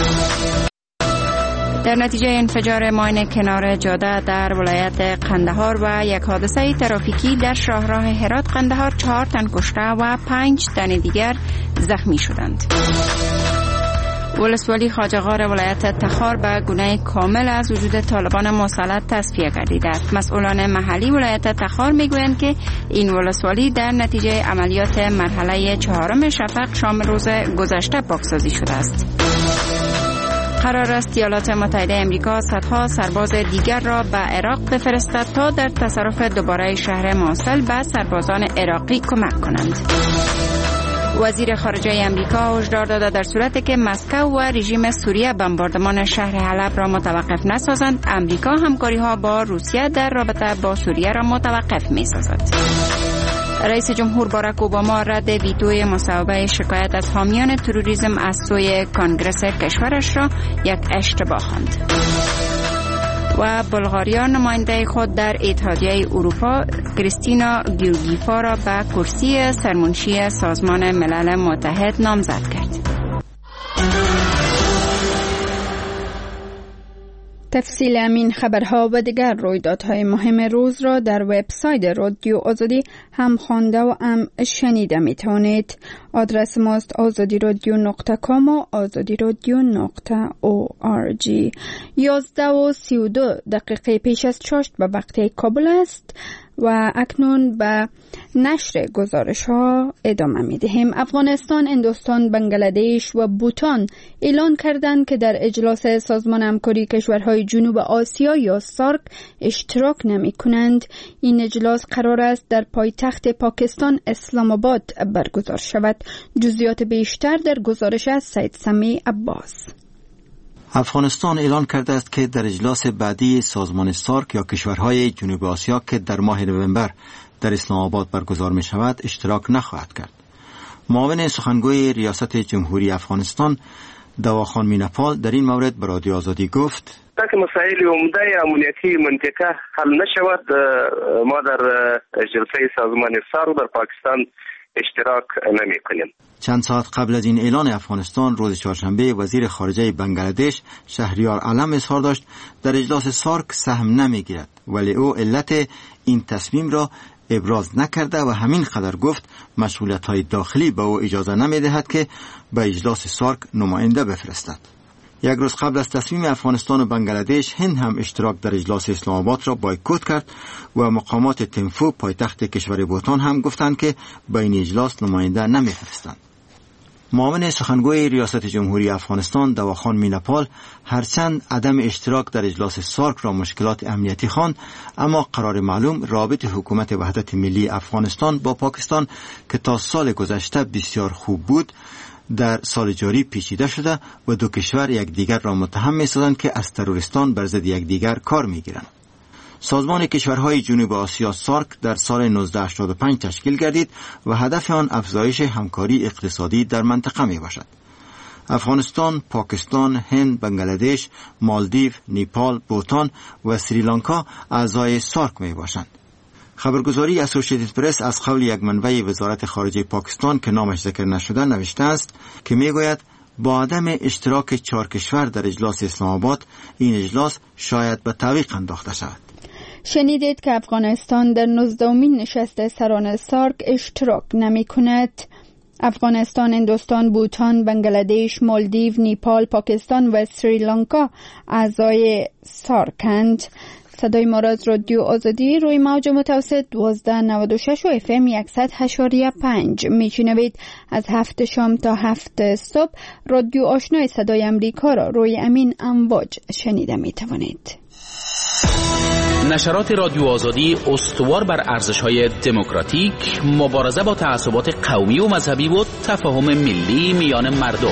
در نتیجه انفجار ماین کنار جاده در ولایت قندهار و یک حادثه ترافیکی در شاهراه هرات قندهار 4 تن کشته و 5 تن دیگر زخمی شدند. ولسوالی خواجه‌غار ولایت تخار به گونه کامل از وجود طالبان مسلط تصفیه گردیده است. مسئولان محلی ولایت تخار میگویند که این ولسوالی در نتیجه عملیات مرحله 4 شفق شام روز گذشته پاکسازی شده است. قرار است ایالات متحده امریکا صدها سرباز دیگر را به عراق بفرستد تا در تصرف دوباره شهر موصل به سربازان عراقی کمک کنند. وزیر خارجه امریکا هشدار داده در صورتی که مسکو و رژیم سوریه بمباردمان شهر حلب را متوقف نسازند، امریکا همکاری‌ها با روسیه در رابطه با سوریه را متوقف می‌سازد. رئیس جمهور باراک اوباما رد ویتوی مصوبه شکایت از حامیان تروریسم از سوی کانگرس کشورش را یک اشتباه خواند. و بلغاریا نماینده خود در اتحادیه اروپا کریستینا گیورگیفا را به کرسی سرمنشی سازمان ملل متحد نامزد کرد. تفصیل همین خبرها و دیگر رویدادهای مهم روز را در وبسایت رادیو آزادی هم خوانده و هم شنیده می توانید. آدرس ماست azadiradyo.com و azadiradyo.org. 11:32 پیش از چاشت به وقت کابل است و اکنون به نشر گزارش ها ادامه می دهیم. افغانستان، هندوستان، بنگلادش و بوتان اعلان کردند که در اجلاس سازمان همکاری کشورهای جنوب آسیا یا سارک اشتراک نمی کنند. این اجلاس قرار است در پایتخت پاکستان اسلام آباد برگزار شود. جزئیات بیشتر در گزارش از سید سمی عباس. افغانستان اعلان کرده است که در اجلاس بعدی سازمان سارک یا کشورهای جنوب آسیا که در ماه نوامبر در اسلام آباد برگزار می شود اشتراک نخواهد کرد. معاون سخنگوی ریاست جمهوری افغانستان دواخان مینپال در این مورد به رادیو آزادی گفت: تاکه مسائل عمده امنیتی منطقه حل نشود، ما در جلسه سازمان سارک در پاکستان اشتراک نمی کنیم. چند ساعت قبل از این اعلان افغانستان روز چهارشنبه وزیر خارجه بنگلادش شهریار علم اظهار داشت در اجلاس سارک سهم نمیگیرد، ولی او علت این تصمیم را ابراز نکرده و همین قدر گفت مسئولیت‌های داخلی به او اجازه نمیدهد که به اجلاس سارک نماینده بفرستد. یک روز قبل از تصمیم افغانستان و بنگلادش، هند هم اشتراک در اجلاس اسلام آباد را بایکوت کرد و مقامات تنفو پایتخت کشور بوتان هم گفتند که به این اجلاس نماینده نمیفرستند. معاون سخنگوی ریاست جمهوری افغانستان دواخان مینپال هرچند عدم اشتراک در اجلاس سارک را مشکلات امنیتی خواند، اما قرار معلوم رابط حکومت وحدت ملی افغانستان با پاکستان که تا سال گذشته بسیار خوب بود در سال جاری پیچیده شده و دو کشور یکدیگر را متهم می‌سازند که از تروریستان بر ضد یکدیگر کار می‌گیرند. سازمان کشورهای جنوب آسیا سارک در سال 1985 تشکیل گردید و هدف آن افزایش همکاری اقتصادی در منطقه می باشد. افغانستان، پاکستان، هند، بنگلادش، مالدیو، نیپال، بوتان و سریلانکا اعضای سارک می باشند. خبرگزاری اسوسییتد پرس از قول یک منبع وزارت خارجه پاکستان که نامش ذکر نشده نوشته است که میگوید با عدم اشتراک 4 کشور در اجلاس اسلام آباد این اجلاس شاید به تعویق انداخته شود. شنیدید که افغانستان در 19مین نشست سران سارک اشتراک نمی کند. افغانستان، هندوستان، بوتان، بنگلادش، مالدیو، نیپال، پاکستان و سریلانکا اعضای سارکند. صدای ما را از رادیو آزادی روی موج متوسط 1296 و FM 100.5 میشنوید. از 7 شام تا 7 صبح رادیو آشنای صدای امریکا را روی امین امواج شنیده می توانید. نشرات رادیو آزادی استوار بر ارزش‌های دموکراتیک، مبارزه با تعصبات قومی و مذهبی و تفاهم ملی میان مردم.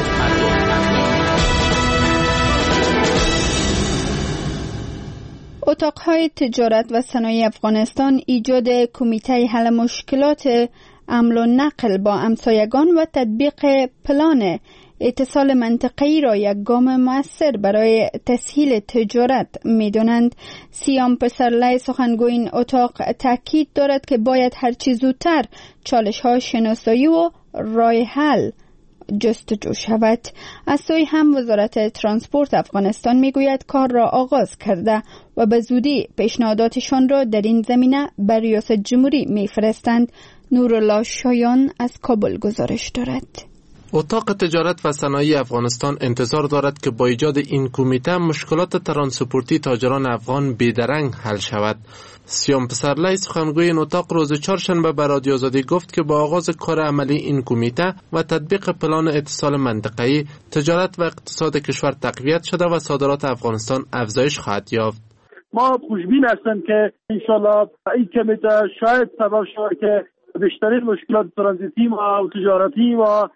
اتاقهای تجارت و صنایع افغانستان ایجاد کمیته حل مشکلات حمل و نقل با همسایگان و تطبیق پلان اتصال منطقه‌ای را یک گام مؤثر برای تسهیل تجارت می‌دانند. سیام پسرلی سخنگوی این اتاق تاکید دارد که باید هرچی زودتر چالش‌ها شناسایی و راه حل جستجو شود. از سوی هم وزارت ترانسپورت افغانستان میگوید کار را آغاز کرده و به زودی پیشنهاداتشان را در این زمینه بر ریاست جمهوری میفرستند. نورالله شایان از کابل گزارش دارد. اتاق تجارت و صنایع افغانستان انتظار دارد که با ایجاد این کمیته مشکلات ترانسپورتی تاجران افغان بیدرنگ حل شود. سیام پسرلی سخنگوی این اتاق روز چهارشنبه به رادیو آزادی گفت که با آغاز کار عملی این کمیته و تطبیق پلان اتصال منطقه‌ای، تجارت و اقتصاد کشور تقویت شده و صادرات افغانستان افزایش خواهد یافت. ما خوشبین هستیم که انشالله این کمیته شاید سبب شود که بیشترین مشکلات ترانزیتی و تجارتی و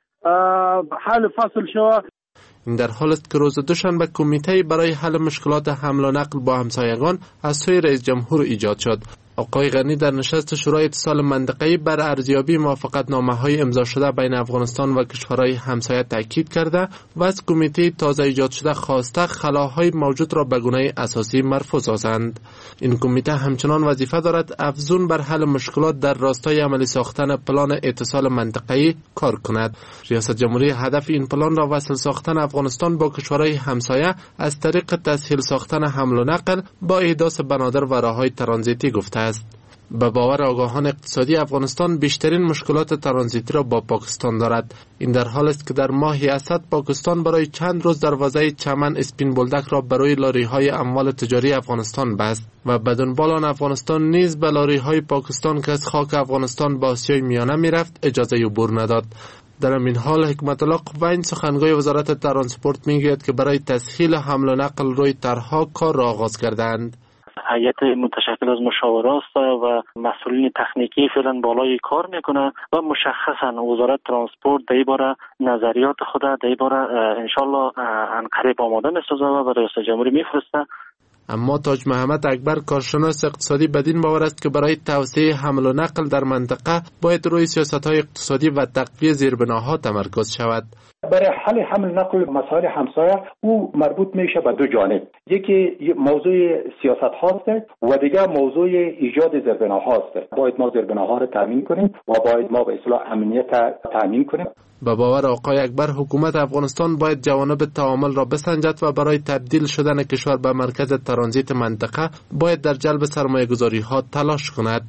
حل فصل شود. این در حال است که روز دوشنبه کمیته برای حل مشکلات حمل و نقل با همسایگان از سوی رئیس جمهور ایجاد شد. آقای غنی در نشست شورای اتصال منطقه‌ای بر ارزیابی موافقتنامه‌های امضا شده بین افغانستان و کشورهای همسایه تاکید کرده و از کمیته تازه ایجاد شده خواسته خلاهای موجود را به گونه اساسی مرفوع سازند. این کمیته همچنان وظیفه دارد افزون بر حل مشکلات در راستای عملی ساختن پلان اتصال منطقه‌ای کار کند. ریاست جمهوری هدف این پلان را وصل ساختن افغانستان با کشورهای همسایه از طریق تسهیل ساختن حمل و نقل با احداث بنادر و راههای ترانزیتی گفته است. به باور آگاهان اقتصادی افغانستان بیشترین مشکلات ترانزیتی را با پاکستان دارد. این در حال است که در ماه اسد پاکستان برای چند روز دروازه چمن اسپین بولدک را برای لاری‌های اموال تجاری افغانستان بست و بدون بالان افغانستان نیز به لاری‌های پاکستان که از خاک افغانستان به آسیای میانه میرفت اجازه عبور نداد. در این حال حکمت الله قوین سخنگوی وزارت ترانسپورت میگوید که برای تسهیل حمل و نقل روی طرح‌ها کار را آغاز کردند. هیئت متشکل از مشاوران است و مسئولین تکنیکی فعلا بالای کار میکنه و مشخصا وزارت ترانسپورت در این باره نظریات خود در این باره انشالله عنقریب آماده میسازه و به رئیس جمهوری میفرسته. اما تاج محمد اکبر کارشناس اقتصادی بدین باور است که برای توسعه حمل و نقل در منطقه باید روی سیاست‌های اقتصادی و تقویت زیربناها تمرکز شود. برای حل حمل نقل مسائل همسایه او مربوط میشه به دو جانب. یکی موضوع سیاست هاست و دیگر موضوع ایجاد زیربناها است. باید ما زیربناها را تامین کنیم و باید ما به اصطلاح امنیت تامین کنیم. به باور آقای اکبر حکومت افغانستان باید جوانب تعامل را بسنجد و برای تبدیل شدن کشور به مرکز ترانزیت منطقه باید در جلب سرمایه‌گذاری ها تلاش کند.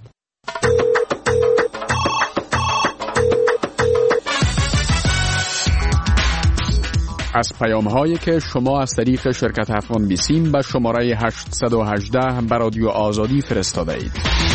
از پیام‌هایی که شما از طریق شرکت افغان بیسیم به شماره 818 به رادیو آزادی فرستاده اید.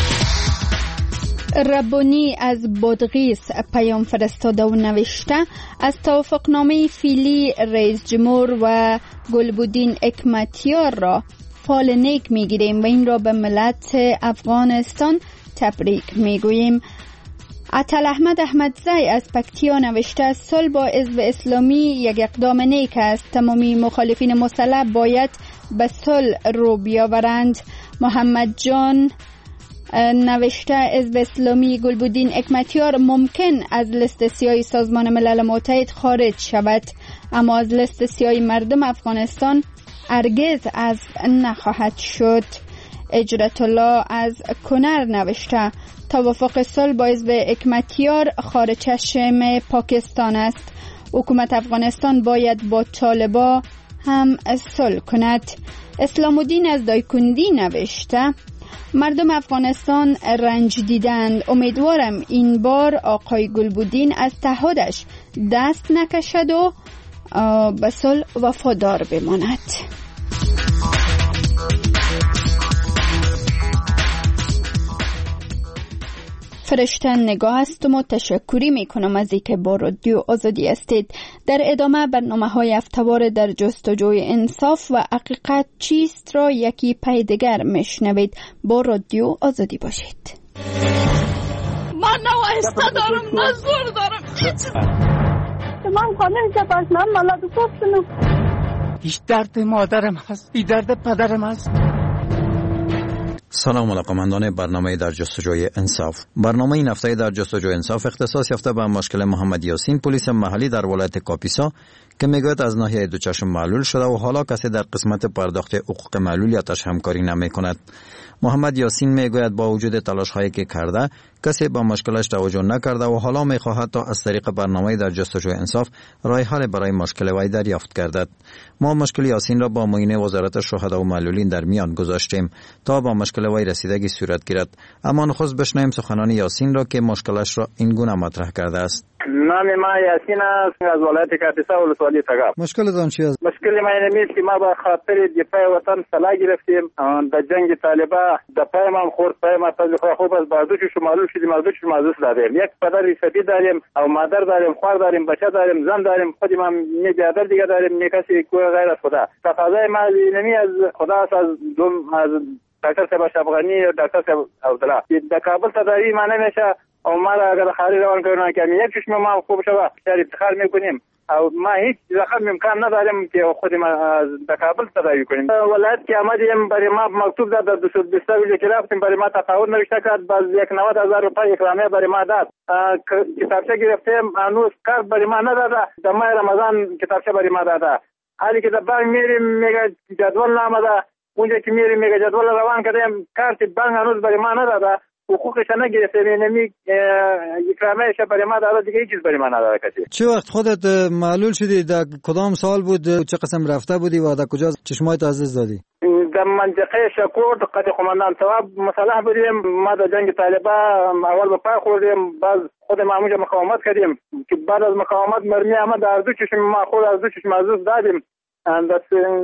ربانی از بادغیس پیام فرستاده و نوشته از توافقنامه فعلی رئیس جمهور و گلبودین حکمتیار را فال نیک میگیریم و این را به ملت افغانستان تبریک میگوییم. عطل احمد احمدزی از پکتیا نوشته صلح با حزب اسلامی یک اقدام نیک است. تمامی مخالفین مسلح باید به صلح رو بیاورند. محمد جان نوشته حزب اسلامی گلبودین حکمتیار ممکن از لیست سیاه سازمان ملل متحد خارج شود، اما از لیست سیاه مردم افغانستان هرگز از نخواهد شد. اجرت الله از کنر نوشته توافق صلح با حزب حکمتیار خار چشم پاکستان است. حکومت افغانستان باید با طالبا هم صلح کند. اسلام الدین از دایکندی نوشته مردم افغانستان رنج دیدند. امیدوارم این بار آقای گلبودین از تعهدش دست نکشد و به صلح وفادار بماند. فرشته نگاه هستم و تشکری می کنم از اینکه با رادیو آزادی هستید. در ادامه برنامه‌های هفته‌وار در جستجوی انصاف و حقیقت چیست را یکی پی دیگر میشنوید. با رادیو آزادی باشید. من نوایسته دارم، مزدور دارم، من خانم که من ملد گفتم هیچ درد مادرم هست، این درد پدرم هست. سلام علاقمندان برنامه در جستجوی انصاف. برنامه این هفته در جستجوی انصاف اختصاص یافته به مشکل محمد یاسین، پلیس محلی در ولایت کاپیسا که میگوید از ناحیه دو چشم معلول شده و حالا کسی در قسمت پرداخت حقوق معلولیتش همکاری نمی کند. محمد یاسین میگوید با وجود تلاش هایی که کرده کسی با مشکلش توجه نکرده و حالا میخواهد تا از طریق برنامه در جستجوی انصاف راه حل برای مشکل وی دریافت گردد. ما مشکل یاسین را با معین وزارت شهدا و معلولین در میان گذاشتیم تا با مشکل وی رسیدگی صورت گیرد. اما نخست بشنویم سخنان یاسین را که مشکلش را این گونه مطرح کرده است. نام ما یاسین است، از ولایت کاپیسا ولسوالی تگاب. مشکلتان چی است؟ مشکل ما اینه که ما به خاطر دفاع وطن سلاح گرفتیم. در جنگ طالبا دفاع ما خورد، پای ما تازه خوب از بازوش شمالو شدیم، از دوش مازوس داریم. یک پدر ریستی داریم او مادر داریم، خواهر داریم، بچه داریم، زن داریم، خودی ما نه بیادر دیگه داریم، نه کسی کوی غیر از خدا. تقاضای ما اینمی از خدا است، از دوم از دکتر صاحب افغانی و دکتر صاحب عبدالله. در کابل تداری ما نمیشه او ما را اگر خارج روان کنن که یک چشم ما خوب شوه شهر افتخار میکنیم او ما هیچ رقم امکان نداریم که خود ما در کابل تداوی کنیم. ولایت که آمدیم برای ما مکتوب داد، در 220 ویژه که رفتیم برای ما تقاعد نوشته کرد، باز 90,000 روپای اکرامیه برای ما داد. کتابچه گرفتیم هنوز کارت برای ما نداده، در ماه رمضان کتابچه برای ما داده. حالی که در بانک میریم میگه جدول نامده، اونجا که میریم میگه جدول روان کردیم، کارت بانک هنوز برای ما نداده، حقوقش نگرفته، نمی اکرامیهش برای ما داده، دیگه هیچ چیز برای ما نداده کسی. چه وقت خودت معلول شدی؟ در کدام سال بود؟ چه قسم رفته بودی و در کجا چشمایت عزیز دادی؟ در منطقه شکورد قطع قماندان ثواب مسلح بودیم. ما در جنگ طالبا اول به پای خوردیم، بعد خود ما اونجا مقاومت کردیم که بعد از مقاومت مرمی آمد، در دو چشم ما خود از دو چشم عزیز دادیم. در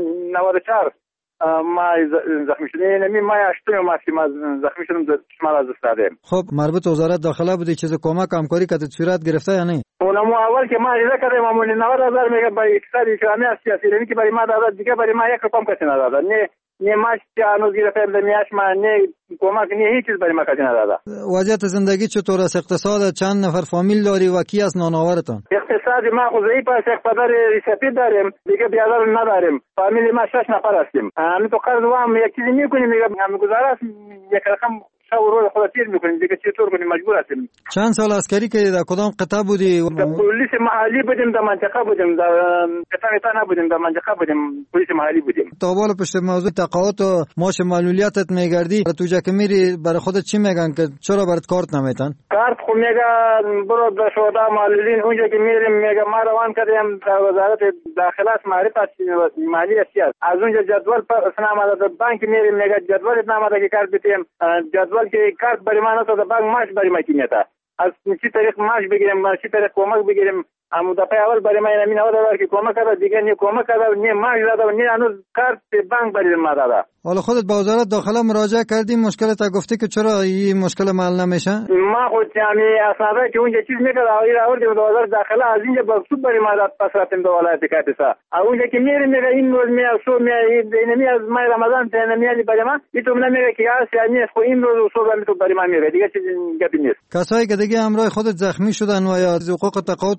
94 ما زخمی شدیم، یعنی ما اشتوی ما زخمی شدیم، چشم از دست دادیم. خب مربوط وزارت داخله بودی، چیز کمک همکاری که صورت گرفته یا نه؟ اونمو اول که ما اجازه کردیم امون 90,000 میگه با اقتصاد اکرامی سیاسی یعنی که برای ما داده، دیگه برای ما یک رقم کسی نداده. نه ماش که هنوز گرفتیم دمیاش ما نه کمک نه هیچ چیز برای ما کسی نداده. وضعیت زندگی چطور است؟ اقتصاد چند نفر فامیل داری و کی از نانآورتان؟ اقتصاد ما ضعیف است، یک پدر ریسپید داریم، دیگه بیادر نداریم. فامیل ما 6 نفر هستیم. همین تو قرض وام یک چیزی میکنیم، میگم گزارش یک رقم شاور خود تیر میکنیم، دیگه چطور کنیم؟ مجبور هستیم. چند سال عسکری که در کدام قطعه بودی؟ در پلیس محلی بودیم، در منطقه بودیم، در قطعه تا نبودیم، در منطقه بودیم، پلیس محلی بودیم. تا بالا پشت موضوع تقاعد و معاش معلولیتت میگردی، تو جا که میری برای خودت چی میگن که چرا برات کارت نمیتن؟ کارت خو میگه برو در شهدا معلولین، اونجا که میریم میگه ما روان کردیم در وزارت داخله معرفت مالی است، از اونجا جدول پس نامده، در بانک میریم میگه جدول نامده که کارت بتیم، جدول که کارت برای ما نشده، بانک ماش برای ما کیمیته، از چی طریق ماش بگیریم، چی طریق کمک بگیریم. اما دفعه اول برای ما اینمی 90,000 که کمک کرده، دیگه نه کمک کرده، نه ماش داده، نه هنوز کارت بانک برای ما داده. حالا خودت به وزارت داخله مراجعه کردی، مشکلت گفتی که چرا این مشکل حل نمیشه؟ ما خود یعنی اسناده که اونجا چیز میکرد آوردیم به وزارت داخله، از اینجا مکتوب برای ما داد، پس رفتیم به ولایت کاپیسا. اونجا که میریم میگه این روز میاد صبح میاد، اینمی از ماه رمضان تا نمیاد برای ما، اینو نمیگه که است یعنی خو این روز صبح میتو برای ما میگه، دیگه چیز گپی نیست. کسایی که دیگه همراه خودت زخمی شدن و یا حقوق تقاعد گپا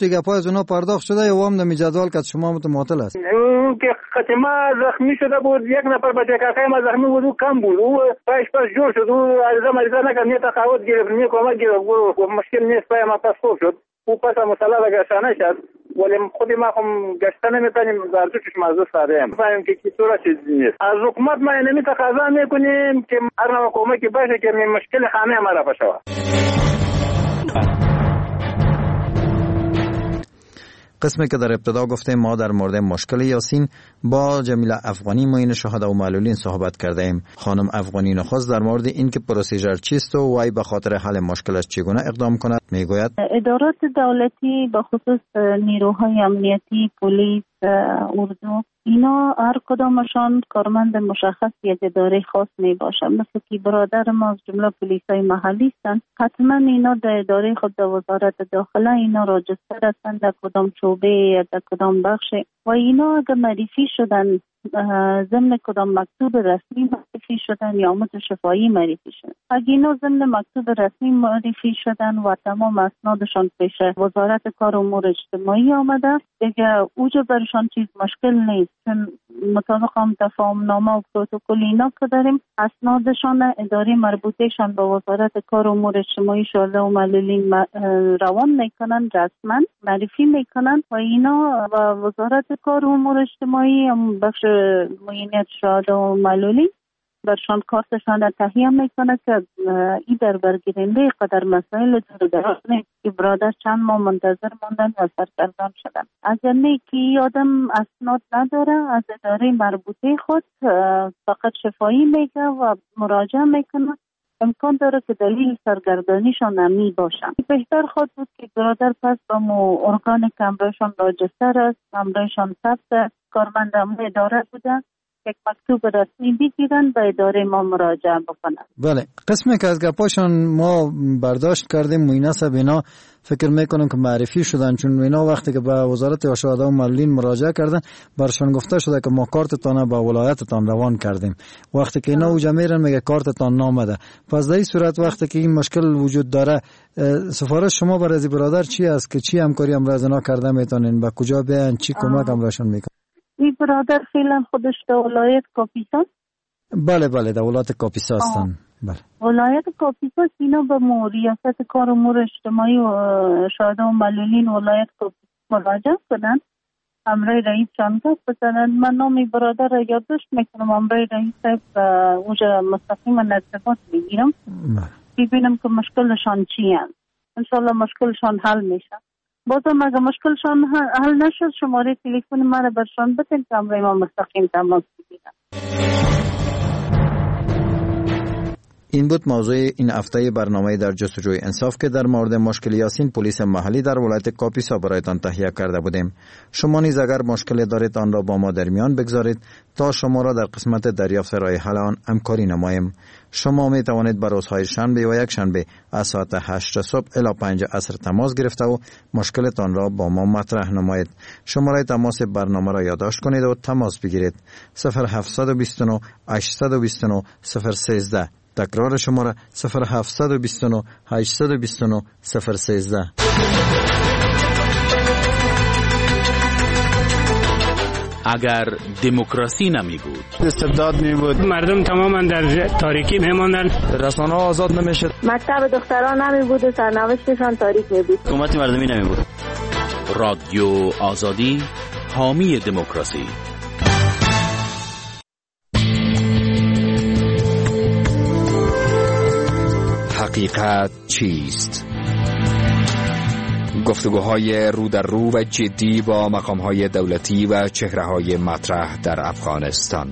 از اونا پرداخت شده یا هم در جدول که شما متماثل است؟ اون که خاتمه زخمی شده بود، یک نفر بچه کاکای ما زخمی بود و کم بود، او پاش جور شد، او مریضا نکرد، نه تقاعد گرفت، نه کمک گرفت، مشکل نیست، پای ما پس خوب شد. او پس مسئله گشتنه شد، ولی خود ما هم گشتن نمیتونیم، در توش معذور ساده‌ایم. فهمیم که طور چیزی نیست. از حکومت ما اینمی تقاضا میکنیم که هر نوع کمکی باشه که مشکل خانه ما رفع شود. قسمی که در ابتدا گفتیم ما در مورد مشکل یاسین با جمیله افغانی معین شهدا و معلولین صحبت کرده ایم. خانم افغانی نخست در مورد این که پروسیجر چیست و وای به خاطر حل مشکلش چگونه اقدام کند میگوید. ادارات دولتی به خصوص نیروهای امنیتی، پلیس، اردو، اینا هر کدامشان کارمند مشخص یک اداره خاص می باشه. مثل که برادر ما از جمله پلیسای محلی هستند، حتما اینا در اداره خود در وزارت داخله اینا راجستر هستند، در کدام شعبه، در کدام بخش، و اینا اگر معرفی شدن ضمن کدام مکتوب رسمی معرفی شدن یا عمود شفایی معرفی شدن، اگر اینا ضمن مکتوب رسمی معرفی شدن و تمام اسنادشان پیش وزارت کار و امور اجتماعی آمده، دیگه اوجا برشان چیز مشکل نیست، چون مطابق هم تفاهم نامه و پروتکل اینا که داریم، اسنادشان اداره مربوطهشان به وزارت کار و امور اجتماعی شهدا و معلولین روان میکنن، رسما معرفی میکنن و اینا و وزارت کار و امور اجتماعی هم بخش معینیت شهدا و معلولین برشان کارتشان تهیه میکنه که این در برگیرنده قدر مسائل دراز نیست که برادر چند ماه منتظر ماندن و سرگردان شدن. اگر نه که آدم اسناد نداره، از اداره مربوطه خود فقط شفایی میگه و مراجعه میکنه، امکان داره که دلیل سرگردانیشان نمی باشن. بهتر خود بود که برادر پس با ارگان که امرایشان راجستر است، امرایشان ثبت، کارمند اداره بودن، یک مکتوب رسمی بگیرن به اداره ما مراجعه بکنن. بله، قسمی که از گپاشان ما برداشت کردیم موینس بینا فکر میکنم که معرفی شدن، چون اینا وقتی که به وزارت شهدا و معلولین مراجعه کردن برشان گفته شده که ما کارتتان به ولایتتان روان کردیم. وقتی که اینا اوجا میرن میگه کارتتان نامده. پس در این صورت وقتی که این مشکل وجود داره، سفارش شما برای برادر چی است که چی همکاری امروز اینا کرده میتونین، به کجا بیان، چی کمک امرشون میکنن؟ این برادر فعلا خودش در ولایت کاپیسا. بله در ولایت کاپیسا هستن. بله. ولایت کاپیسا اینا به ریاست کار امور اجتماعی و شهدا و معلولین ولایت کاپیسا مراجعه کردن. امرای رئیس چانگاه بزنن. من نام برادر را یادداشت میکنم، امرای رئیس صاحب اوجا مستقیما ارتباط بگیرم ببینم که مشکلشان چی هست. انشالله مشکلشان حل میشه. بازم اگر مشکلشان حل نشد شماره تلفن ما را برشان بدین که امروز ما مستقیم تماس بگیرم. این بود موضوع این هفته برنامه در جستجوی انصاف که در مورد مشکل یاسین پلیس محلی در ولایت کاپیسا برایتان تهیه کرده بودیم. شما نیز اگر مشکل دارید آن را با ما در میان بگذارید تا شما را در قسمت دریافت راه حل آن همکاری نماییم. شما می توانید بر روزهای شنبه و یک شنبه از ساعت 8 صبح الی 5 عصر تماس گرفته و مشکلتان را با ما مطرح نمایید. شماره تماس برنامه را یادداشت کنید و تماس بگیرید. 0729 829 013. تکرار شماره 0729 829 013. اگر دموکراسی نمی بود، استبداد می بود، مردم تماما در تاریکی می ماندن، رسانه آزاد نمی شد، مکتب دختران نمی بود و سرنوشتشان تاریک می بود، حکومت مردمی نمی بود. رادیو آزادی، حامی دموکراسی. حقیقت چیست؟ گفتگوهای رو در رو و جدی با مقامهای دولتی و چهره‌های مطرح در افغانستان.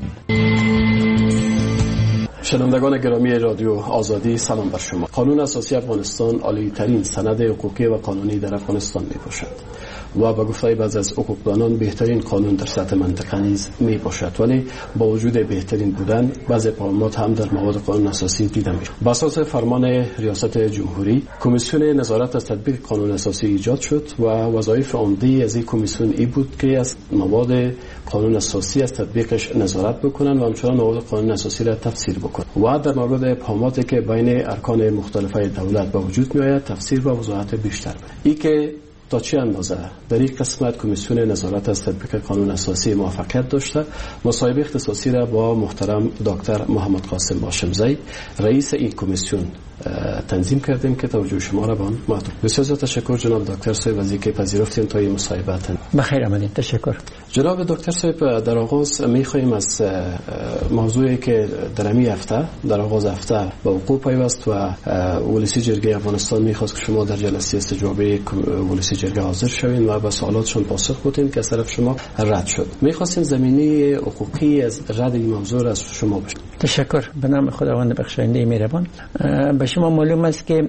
شنوندگان گرامی رادیو آزادی، سلام بر شما. قانون اساسی افغانستان عالی ترین سند حقوقی و قانونی در افغانستان می باشد و به گفته بعضی از حقوقدانان بهترین قانون در سطح منطقه نیز می باشد، ولی با وجود بهترین بودن بعضی ابهامات هم در مواد قانون اساسی دیده می شود. بر اساس فرمان ریاست جمهوری کمیسیون نظارت از تطبیق قانون اساسی ایجاد شد و وظایف عمده از این کمیسیون ای بود که از مواد قانون اساسی از تطبیقش نظارت بکنن و همچنان مواد قانون اساسی را تفسیر بکنن و در مورد ابهاماتی که بین ارکان مختلفه دولت به وجود می آید تفسیر و وضاحت بیشتر بده. ای که تا چه اندازه در این قسمت کمیسیون نظارت از تطبیق قانون اساسی موفقیت داشته. مصاحبه اختصاصی را با محترم دکتر محمد قاسم هاشمزی رئیس این کمیسیون تنظیم کردیم که توجه شما را به آن معطوف. بسیار تشکر جناب دکتر صاحب از اینکه پذیرفتین تا این مصاحبه. بخیر آمدید. تشکر. جناب دکتر صاحب، در آغاز می‌خواهیم از موضوعی که در این هفته در آغاز هفته به وقوع پیوست و ولسی جرگه افغانستان می‌خواست که شما در جلسه استجوابی ولسی جرگه حاضر شوین و به سوالاتشون پاسخ بدین که از طرف شما رد شد. می‌خواستیم زمینه حقوقی از رد این موضوع را از شما بشنویم. تشکر. به نام خداوند بخشاینده مهربان. به شما معلوم است که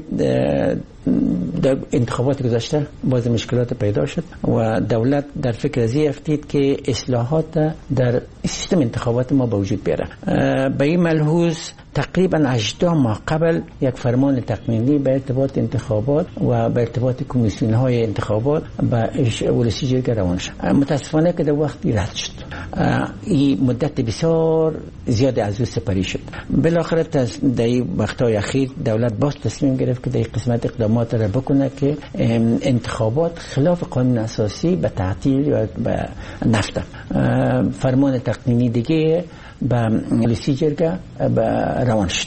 در انتخابات گذشته باز مشکلات پیدا شد و دولت در فکر از این افتید که اصلاحات در سیستم انتخابات ما به وجود بیاره. به این ملحوظ تقریبا 18 ماه قبل یک فرمان تقنینی به ارتباط انتخابات و به ارتباط کمیسیون های انتخابات به ولسی جرگه روان شد. متاسفانه که در وقتی رد شد. این مدت بسیار زیاد از او سپری شد. بالاخره در این وقت‌های اخیر دولت باز تصمیم گرفت که در قسمت اقدامات را بکنه که انتخابات خلاف قانون اساسی به تعطیل و به نفت. فرمان تقنینی دیگه به ولسی جرگه روان شد.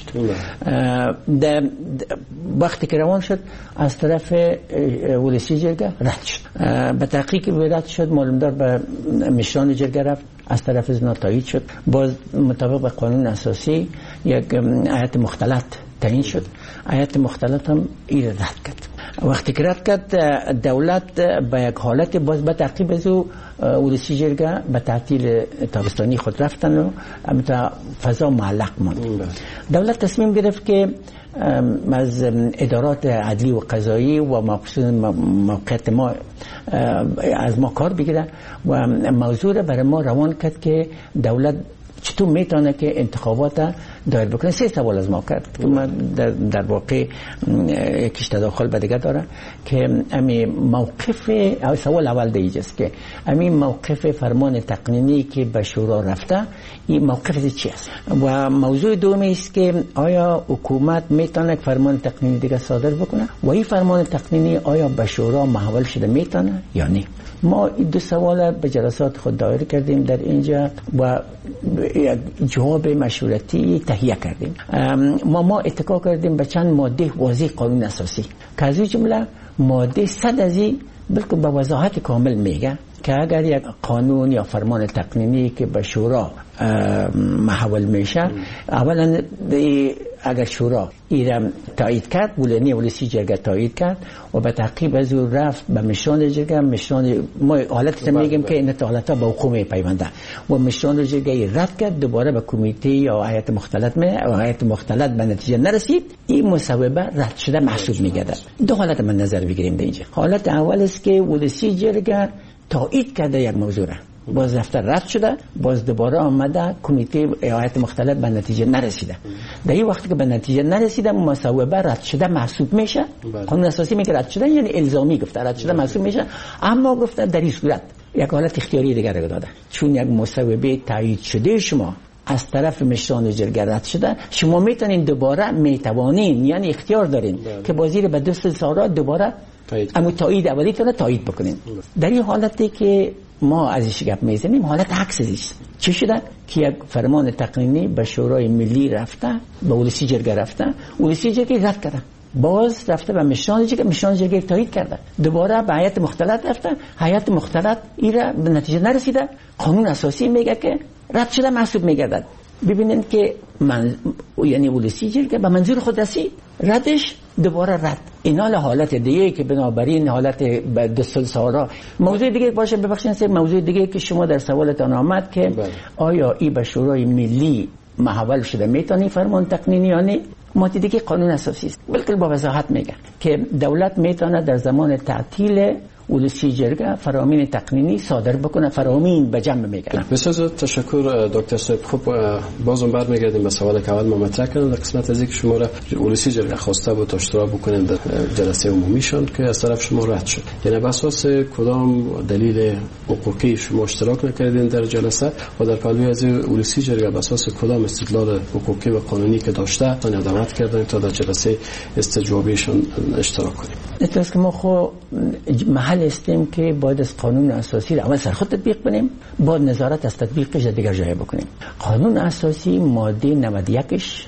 در وقتی که روان شد از طرف ولسی جرگه رد شد. به تحقیق رد شد معلومدار به مشران جرگه رفت، از طرف از تایید شد. باز مطابق به قانون اساسی یک هیئت مختلط تعیین شد. هیئت مختلط هم این رد کرد. وقتی که رد کرد دولت به یک حالت باز به تعقیب از او ولسی جرگه به تعطیل تابستانی خود رفتن و فضا معلق ماند. دولت تصمیم گرفت که از ادارات عدلی و قضایی و موقعیت ما از ما کار بگیره و موضوع را برای ما روان کرد که دولت چطور میتونه که انتخابات دایر بکنه. 3 سوال از ما کرد که من در واقع یکیش تداخل به دیگه داره که امی موقف سوال اول دیجاست که امی موقف فرمان تقنینی که به شورا رفته این موقف چی است و موضوع دومی است که آیا حکومت میتونه فرمان تقنینی دیگه صادر بکنه و این فرمان تقنینی آیا به شورا محول شده میتونه یا نه. ما این 2 سوال به جلسات خود دایر کردیم در اینجا و جواب مشورتی تهیه کردیم. ما اتکا کردیم به چند ماده واضح قانون اساسی که از این جمله ماده 100 از این بلکه به وضاحت کامل میگه که اگر یک قانون یا فرمان تقنینی که به شورا محول میشه اولا اگر شورا ایرم تایید کرد ولسی جرگه تایید کرد و به تعقیب از او رفت به مشران جرگه. مشران ما حالت میگیم که این حالتا به حکومت پیونده و مشران جرگه رد کرد دوباره به کمیته یا هیئت مختلط به نتیجه نرسید. این مصوبه رد شده محسوب میگردد. 2 حالت من نظر بگیریم در اینجا. حالت اول است که ولسی جرگه تایید کرده یک موضوع را باز رفته رد شده باز دوباره آمده کمیته هیئت مختلط به نتیجه نرسیده. در این وقتی که به نتیجه نرسیده مصوبه رد شده محسوب میشه. قانون اساسی میگه رد شده یعنی الزامی گفته رد شده محسوب میشه، اما گفته در این صورت یک حالت اختیاری دیگر رو داده چون یک مصوبه تایید شده شما از طرف مشران جرگه رد شده شما میتونین دوباره میتوانین یعنی اختیار دارین که بازی به 2 سال دوباره اما تایید اولیتون تایید بکنین. در این حالتی که ما ازش گپ میزنیم حالت عکس است. چی شده که یک فرمان تقنینی به شورای ملی رفته به ولسی جرگه رفته ولسی جرگه رد کرده باز رفته به مشران جرگه تایید کرده دوباره به هیئت مختلط رفته هیئت مختلط ایره به نتیجه نرسیده. قانون اساسی میگه که رد شده محسوب میگردد. ببینین که یعنی ولسی جرگه به منظور خود رسید ردش دوباره رد. اینا حالت دیگه که بنابراین حالت به 2 سال موضوع دیگه باشه. ببخشید موضوع دیگه که شما در سوالتان آمد که آیا این به شورای ملی محول شده میتونی فرمان تقنینی یا نه. ماده دیگه قانون اساسی است بلکه با وضاحت میگه که دولت میتونه در زمان تعطیل ولسی جرگه فرامین تقنینی صادر بکنه. فرامین به جنب میگه. بسیار تشکر دکتر صاحب. خب بازم برمیگردیم به سوال که اول ما مطرح کردم در قسمت از اینکه شما را ولسی جرگه خواسته بود تا اشتراک بکنین در جلسه عمومیشان که از طرف شما رد شد. یعنی به اساس کدام دلیل حقوقی شما اشتراک نکردین در جلسه و در پهلوی از ولسی جرگه به اساس کدام استدلال حقوقی و قانونی که داشته دعوت کردن تا در جلسه استجوابیشان اشتراک کنیم؟ است که ما خو محل استیم که باید از قانون اساسی را اول سر خود تطبیق کنیم، بعد نظارت از تطبیقش در دیگر جای بکنیم. قانون اساسی ماده 91ش،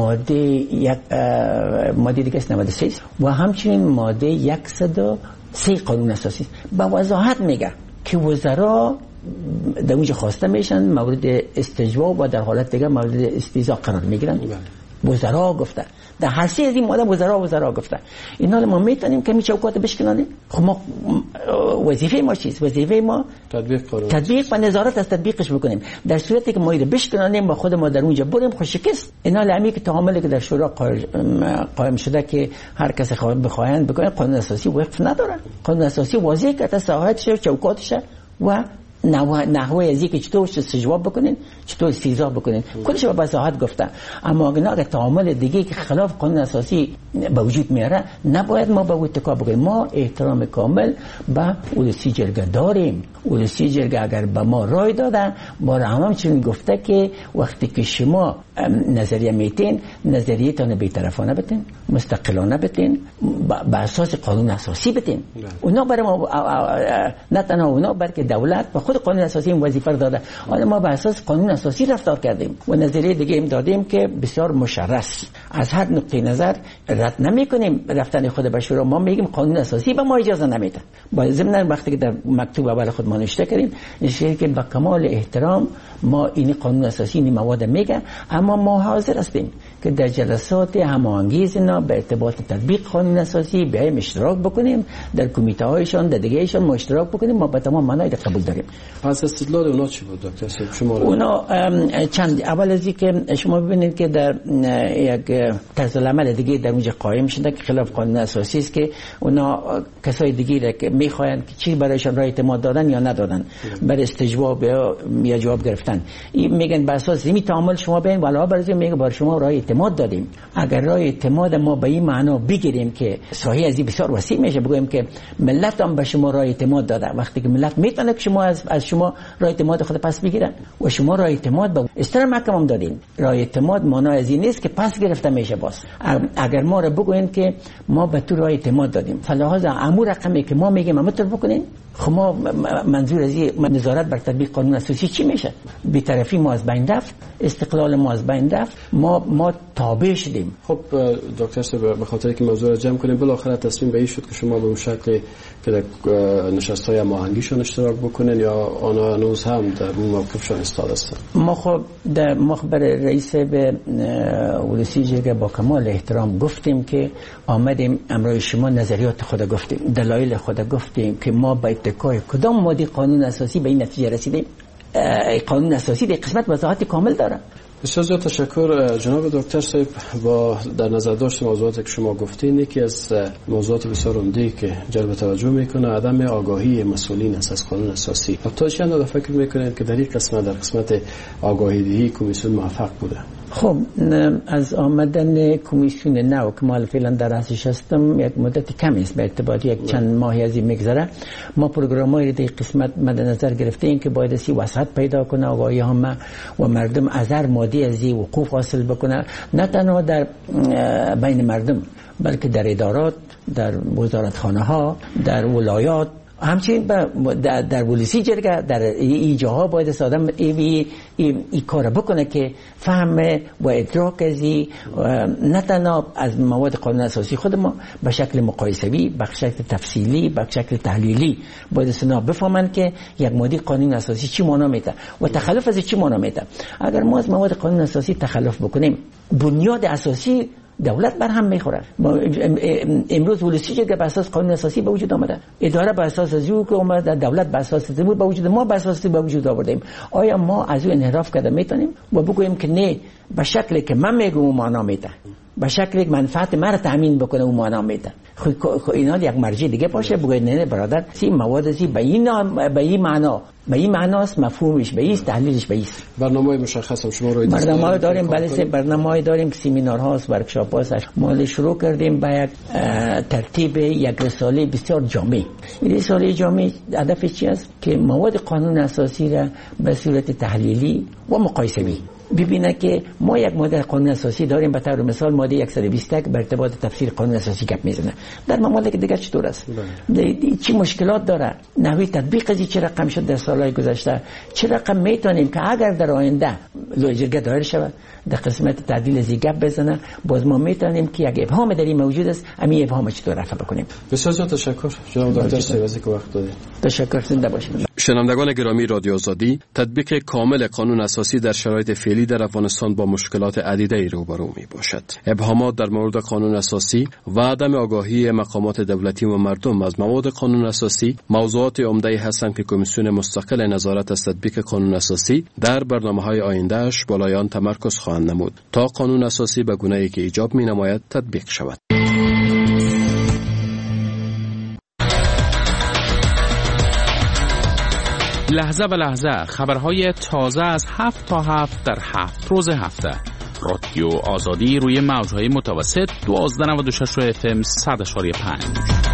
ماده دیگه 93 و همچنین ماده 103 قانون اساسی با وضاحت میگه که وزرا در اونجا خواسته میشن مورد استجواب و در حالت دیگه مورد استیضاح قرار میگیرن. وزرا گفته در هر سه از این ماده وزرا گفته. اینا ما میتونیم که می چوکات بشکنانیم. خب ما وظیفه ما چیست؟ وظیفه ما تطبیق و نظارت از تطبیقش بکنیم. در صورتی که ما رو بشکنانیم با خود ما در اونجا بریم خوشکست. اینا لمی که تعاملی که در شورا قائم شده که هر کس بخواهند بکنه، قانون اساسی وقف نداره. قانون اساسی واضح کرده ساحتش و چوکاتش و نحوه ازی که چطور استجواب بکنین، چطور استیضاح بکنین، کلش با وضاحت گفته. اما اگر تعامل دیگه که خلاف قانون اساسی به وجود میاره، نباید ما به اتکا بکنیم. ما احترام کامل به اولسی جرگه داریم. اولسی جرگه اگر به ما رای داده، ما را همچنین گفته که وقتی که شما نظریه میتین، نظریتان بی‌طرفانه بتین، مستقلانه بتین، به اساس قانون اساسی بتین. اونا برای ما نه تنها اونا بلکه دولت به خود قانون اساسی این وظیفه رو داده. حالا ما به اساس قانون اساسی رفتار کردیم و نظریه دیگه هم دادیم که بسیار مشرس. از هر نقطه نظر رد نمی‌کنیم رفتن خود به شورا. ما میگیم قانون اساسی به ما اجازه نمیده. با ضمن وقتی که در مکتوب اول خود ما نوشته کردیم نشه که با کمال احترام ما این قانون اساسی این مواد میگه، اما ما حاضر هستیم که در جلسات هماهنگی اینا به ارتباط تطبیق قانون اساسی بیایم اشتراک بکنیم، در کمیته هایشان در دیگه ایشان ما اشتراک بکنیم. ما به تمام معنای قبول داریم. پس استدلال اونا چی بود دکتر صاحب شما؟ اونا چند اول از که شما ببینید که در یک طرز العمل دیگه در اونجا قائم شده که خلاف قانون اساسی است که اونا کسای دیگه که میخواین که چی برایشان رای اعتماد دادن یا ندادن، بر استجواب یا جواب گرفتن، میگن بر اساس این تعامل شما بین والا برای میگه بر شما رای اعتماد دادیم. اگر رای اعتماد ما به این معنا بگیریم که ساحه از این بسیار وسیع میشه، بگویم که ملت هم به شما رای اعتماد داده، وقتی که ملت میتونه که شما از شما رای اعتماد خود پس بگیرن و شما رای اعتماد به استر محکم هم دادین. رای اعتماد معنای از این نیست که پس گرفته میشه. باز اگر ما را بگوین که ما به تو رای اعتماد دادیم، فلحاظ امور رقمی که ما میگیم همونطور بکنین، خب ما منظور از این نظارت بر تطبیق قانون اساسی چی میشه؟ بی‌طرفی ما از بین رفت، استقلال ما از بین رفت، ما تابع شدیم. خب دکتر صاحب به خاطر که موضوع را جمع کنیم، بالاخره تصمیم به این شد که شما به اون شکل که در نشست‌های هماهنگیشون اشتراک بکنین یا آنها هنوز هم در اون موقفشون ایستاده هستن؟ ما خب در مخبر رئیس به اولسی جرگه با کمال احترام گفتیم که آمدیم امروز شما نظریات خود گفتیم، دلایل خود گفتیم که ما با اتکای کدام ماده قانون اساسی به این نتیجه رسیدیم. قانون اساسی در قسمت وضاحت کامل داره. بسیار زیاد تشکر جناب دکتر صاحب. با در نظر داشت موضوعاتی که شما گفتین، یکی از موضوعات بسیار عمده که جلب توجه میکنه عدم آگاهی مسئولین از قانون اساسی. تا چند وقت فکر میکنین که در این قسمت، در قسمت آگاهی دهی کمیسیون موفق بوده؟ خب از آمدن کمیسیون نو که ما فعلا در رأسش هستم یک مدت کمی است، به اعتبار یک چند ماهی از این میگذره. ما پروگرام‌های در قسمت مد نظر گرفتیم که باید سی وسعت پیدا کنه آگاهی هم و مردم از هر ماده از این وقوف حاصل بکنه، نه تنها در بین مردم بلکه در ادارات، در وزارتخانه ها، در ولایات، همچنین در ولسی جرگه، در این جاها باید آدم این کار بکنه که فهم و ادراک ازی نه تنها از مواد قانون اساسی خود ما به شکل مقایسوی، به شکل تفصیلی، به شکل تحلیلی باید سنا بفهمن که یک ماده قانون اساسی چی معنا میده و تخلف از چی معنا میده. اگر ما از مواد قانون اساسی تخلف بکنیم، بنیاد اساسی دولت بر هم میخوره. امروز ولسی جرگه به اساس قانون اساسی به وجود آمده، اداره به اساس از او که اومده، دولت به اساس از به وجود، ما به اساس به وجود آوردیم. آیا ما از او انحراف کرده میتونیم و بگوییم که نه به شکلی که من میگم اون معنا میده، به شکلی که منفعت من تامین بکنه اون معنا میده؟ خب اینا یک مرجع دیگه باشه بگوید نه برادر سی مواد سی به این معناست، مفهومش به این، تحلیلش به این. برنامه مشخص هم شما رو برنامه داریم، بله برنامه داریم، سمینارهاست، ورکشاپ هاست. ما شروع کردیم با یک ترتیب یک رساله بسیار جامع. این رساله جامع هدفش چی است؟ که مواد قانون اساسی را به صورت تحلیلی و مقایسوی ببینه که ما یک ماده قانون اساسی داریم، به طور مثال ماده 120 بر ارتباط تفسیر قانون اساسی گپ میزنه. در ممالک دیگه چطور است؟ چی مشکلات داره؟ نحوه تطبیق از چه رقم شد در سالهای گذشته؟ چه رقم میتونیم که اگر در آینده لایحه جرگه دایر شود در قسمت تعدیل از گپ بزنه، باز ما میتونیم که یک ابهام در این موجود است، همین ابهام چطور رفع بکنیم. بسیار تشکر جناب دکتر سیوازی که وقت دادید. تشکر، زنده باشید. شنوندگان گرامی رادیو آزادی، تطبیق کامل قانون اساسی در شرایط فعلی در افغانستان با مشکلات عدیده روبرو می باشد. ابهامات در مورد قانون اساسی و عدم آگاهی مقامات دولتی و مردم از مواد قانون اساسی موضوعات عمده هستند که کمیسیون مستقل نظارت از تطبیق قانون اساسی در برنامه‌های آینده‌اش بالای آن تمرکز خواهند نمود تا قانون اساسی به گونه‌ای که ایجاب می‌نماید تطبیق شود. لحظه به لحظه خبرهای تازه از 7 تا 7 در 7 روز هفته. رادیو آزادی روی موج‌های متوسط 1296 FM 100.5.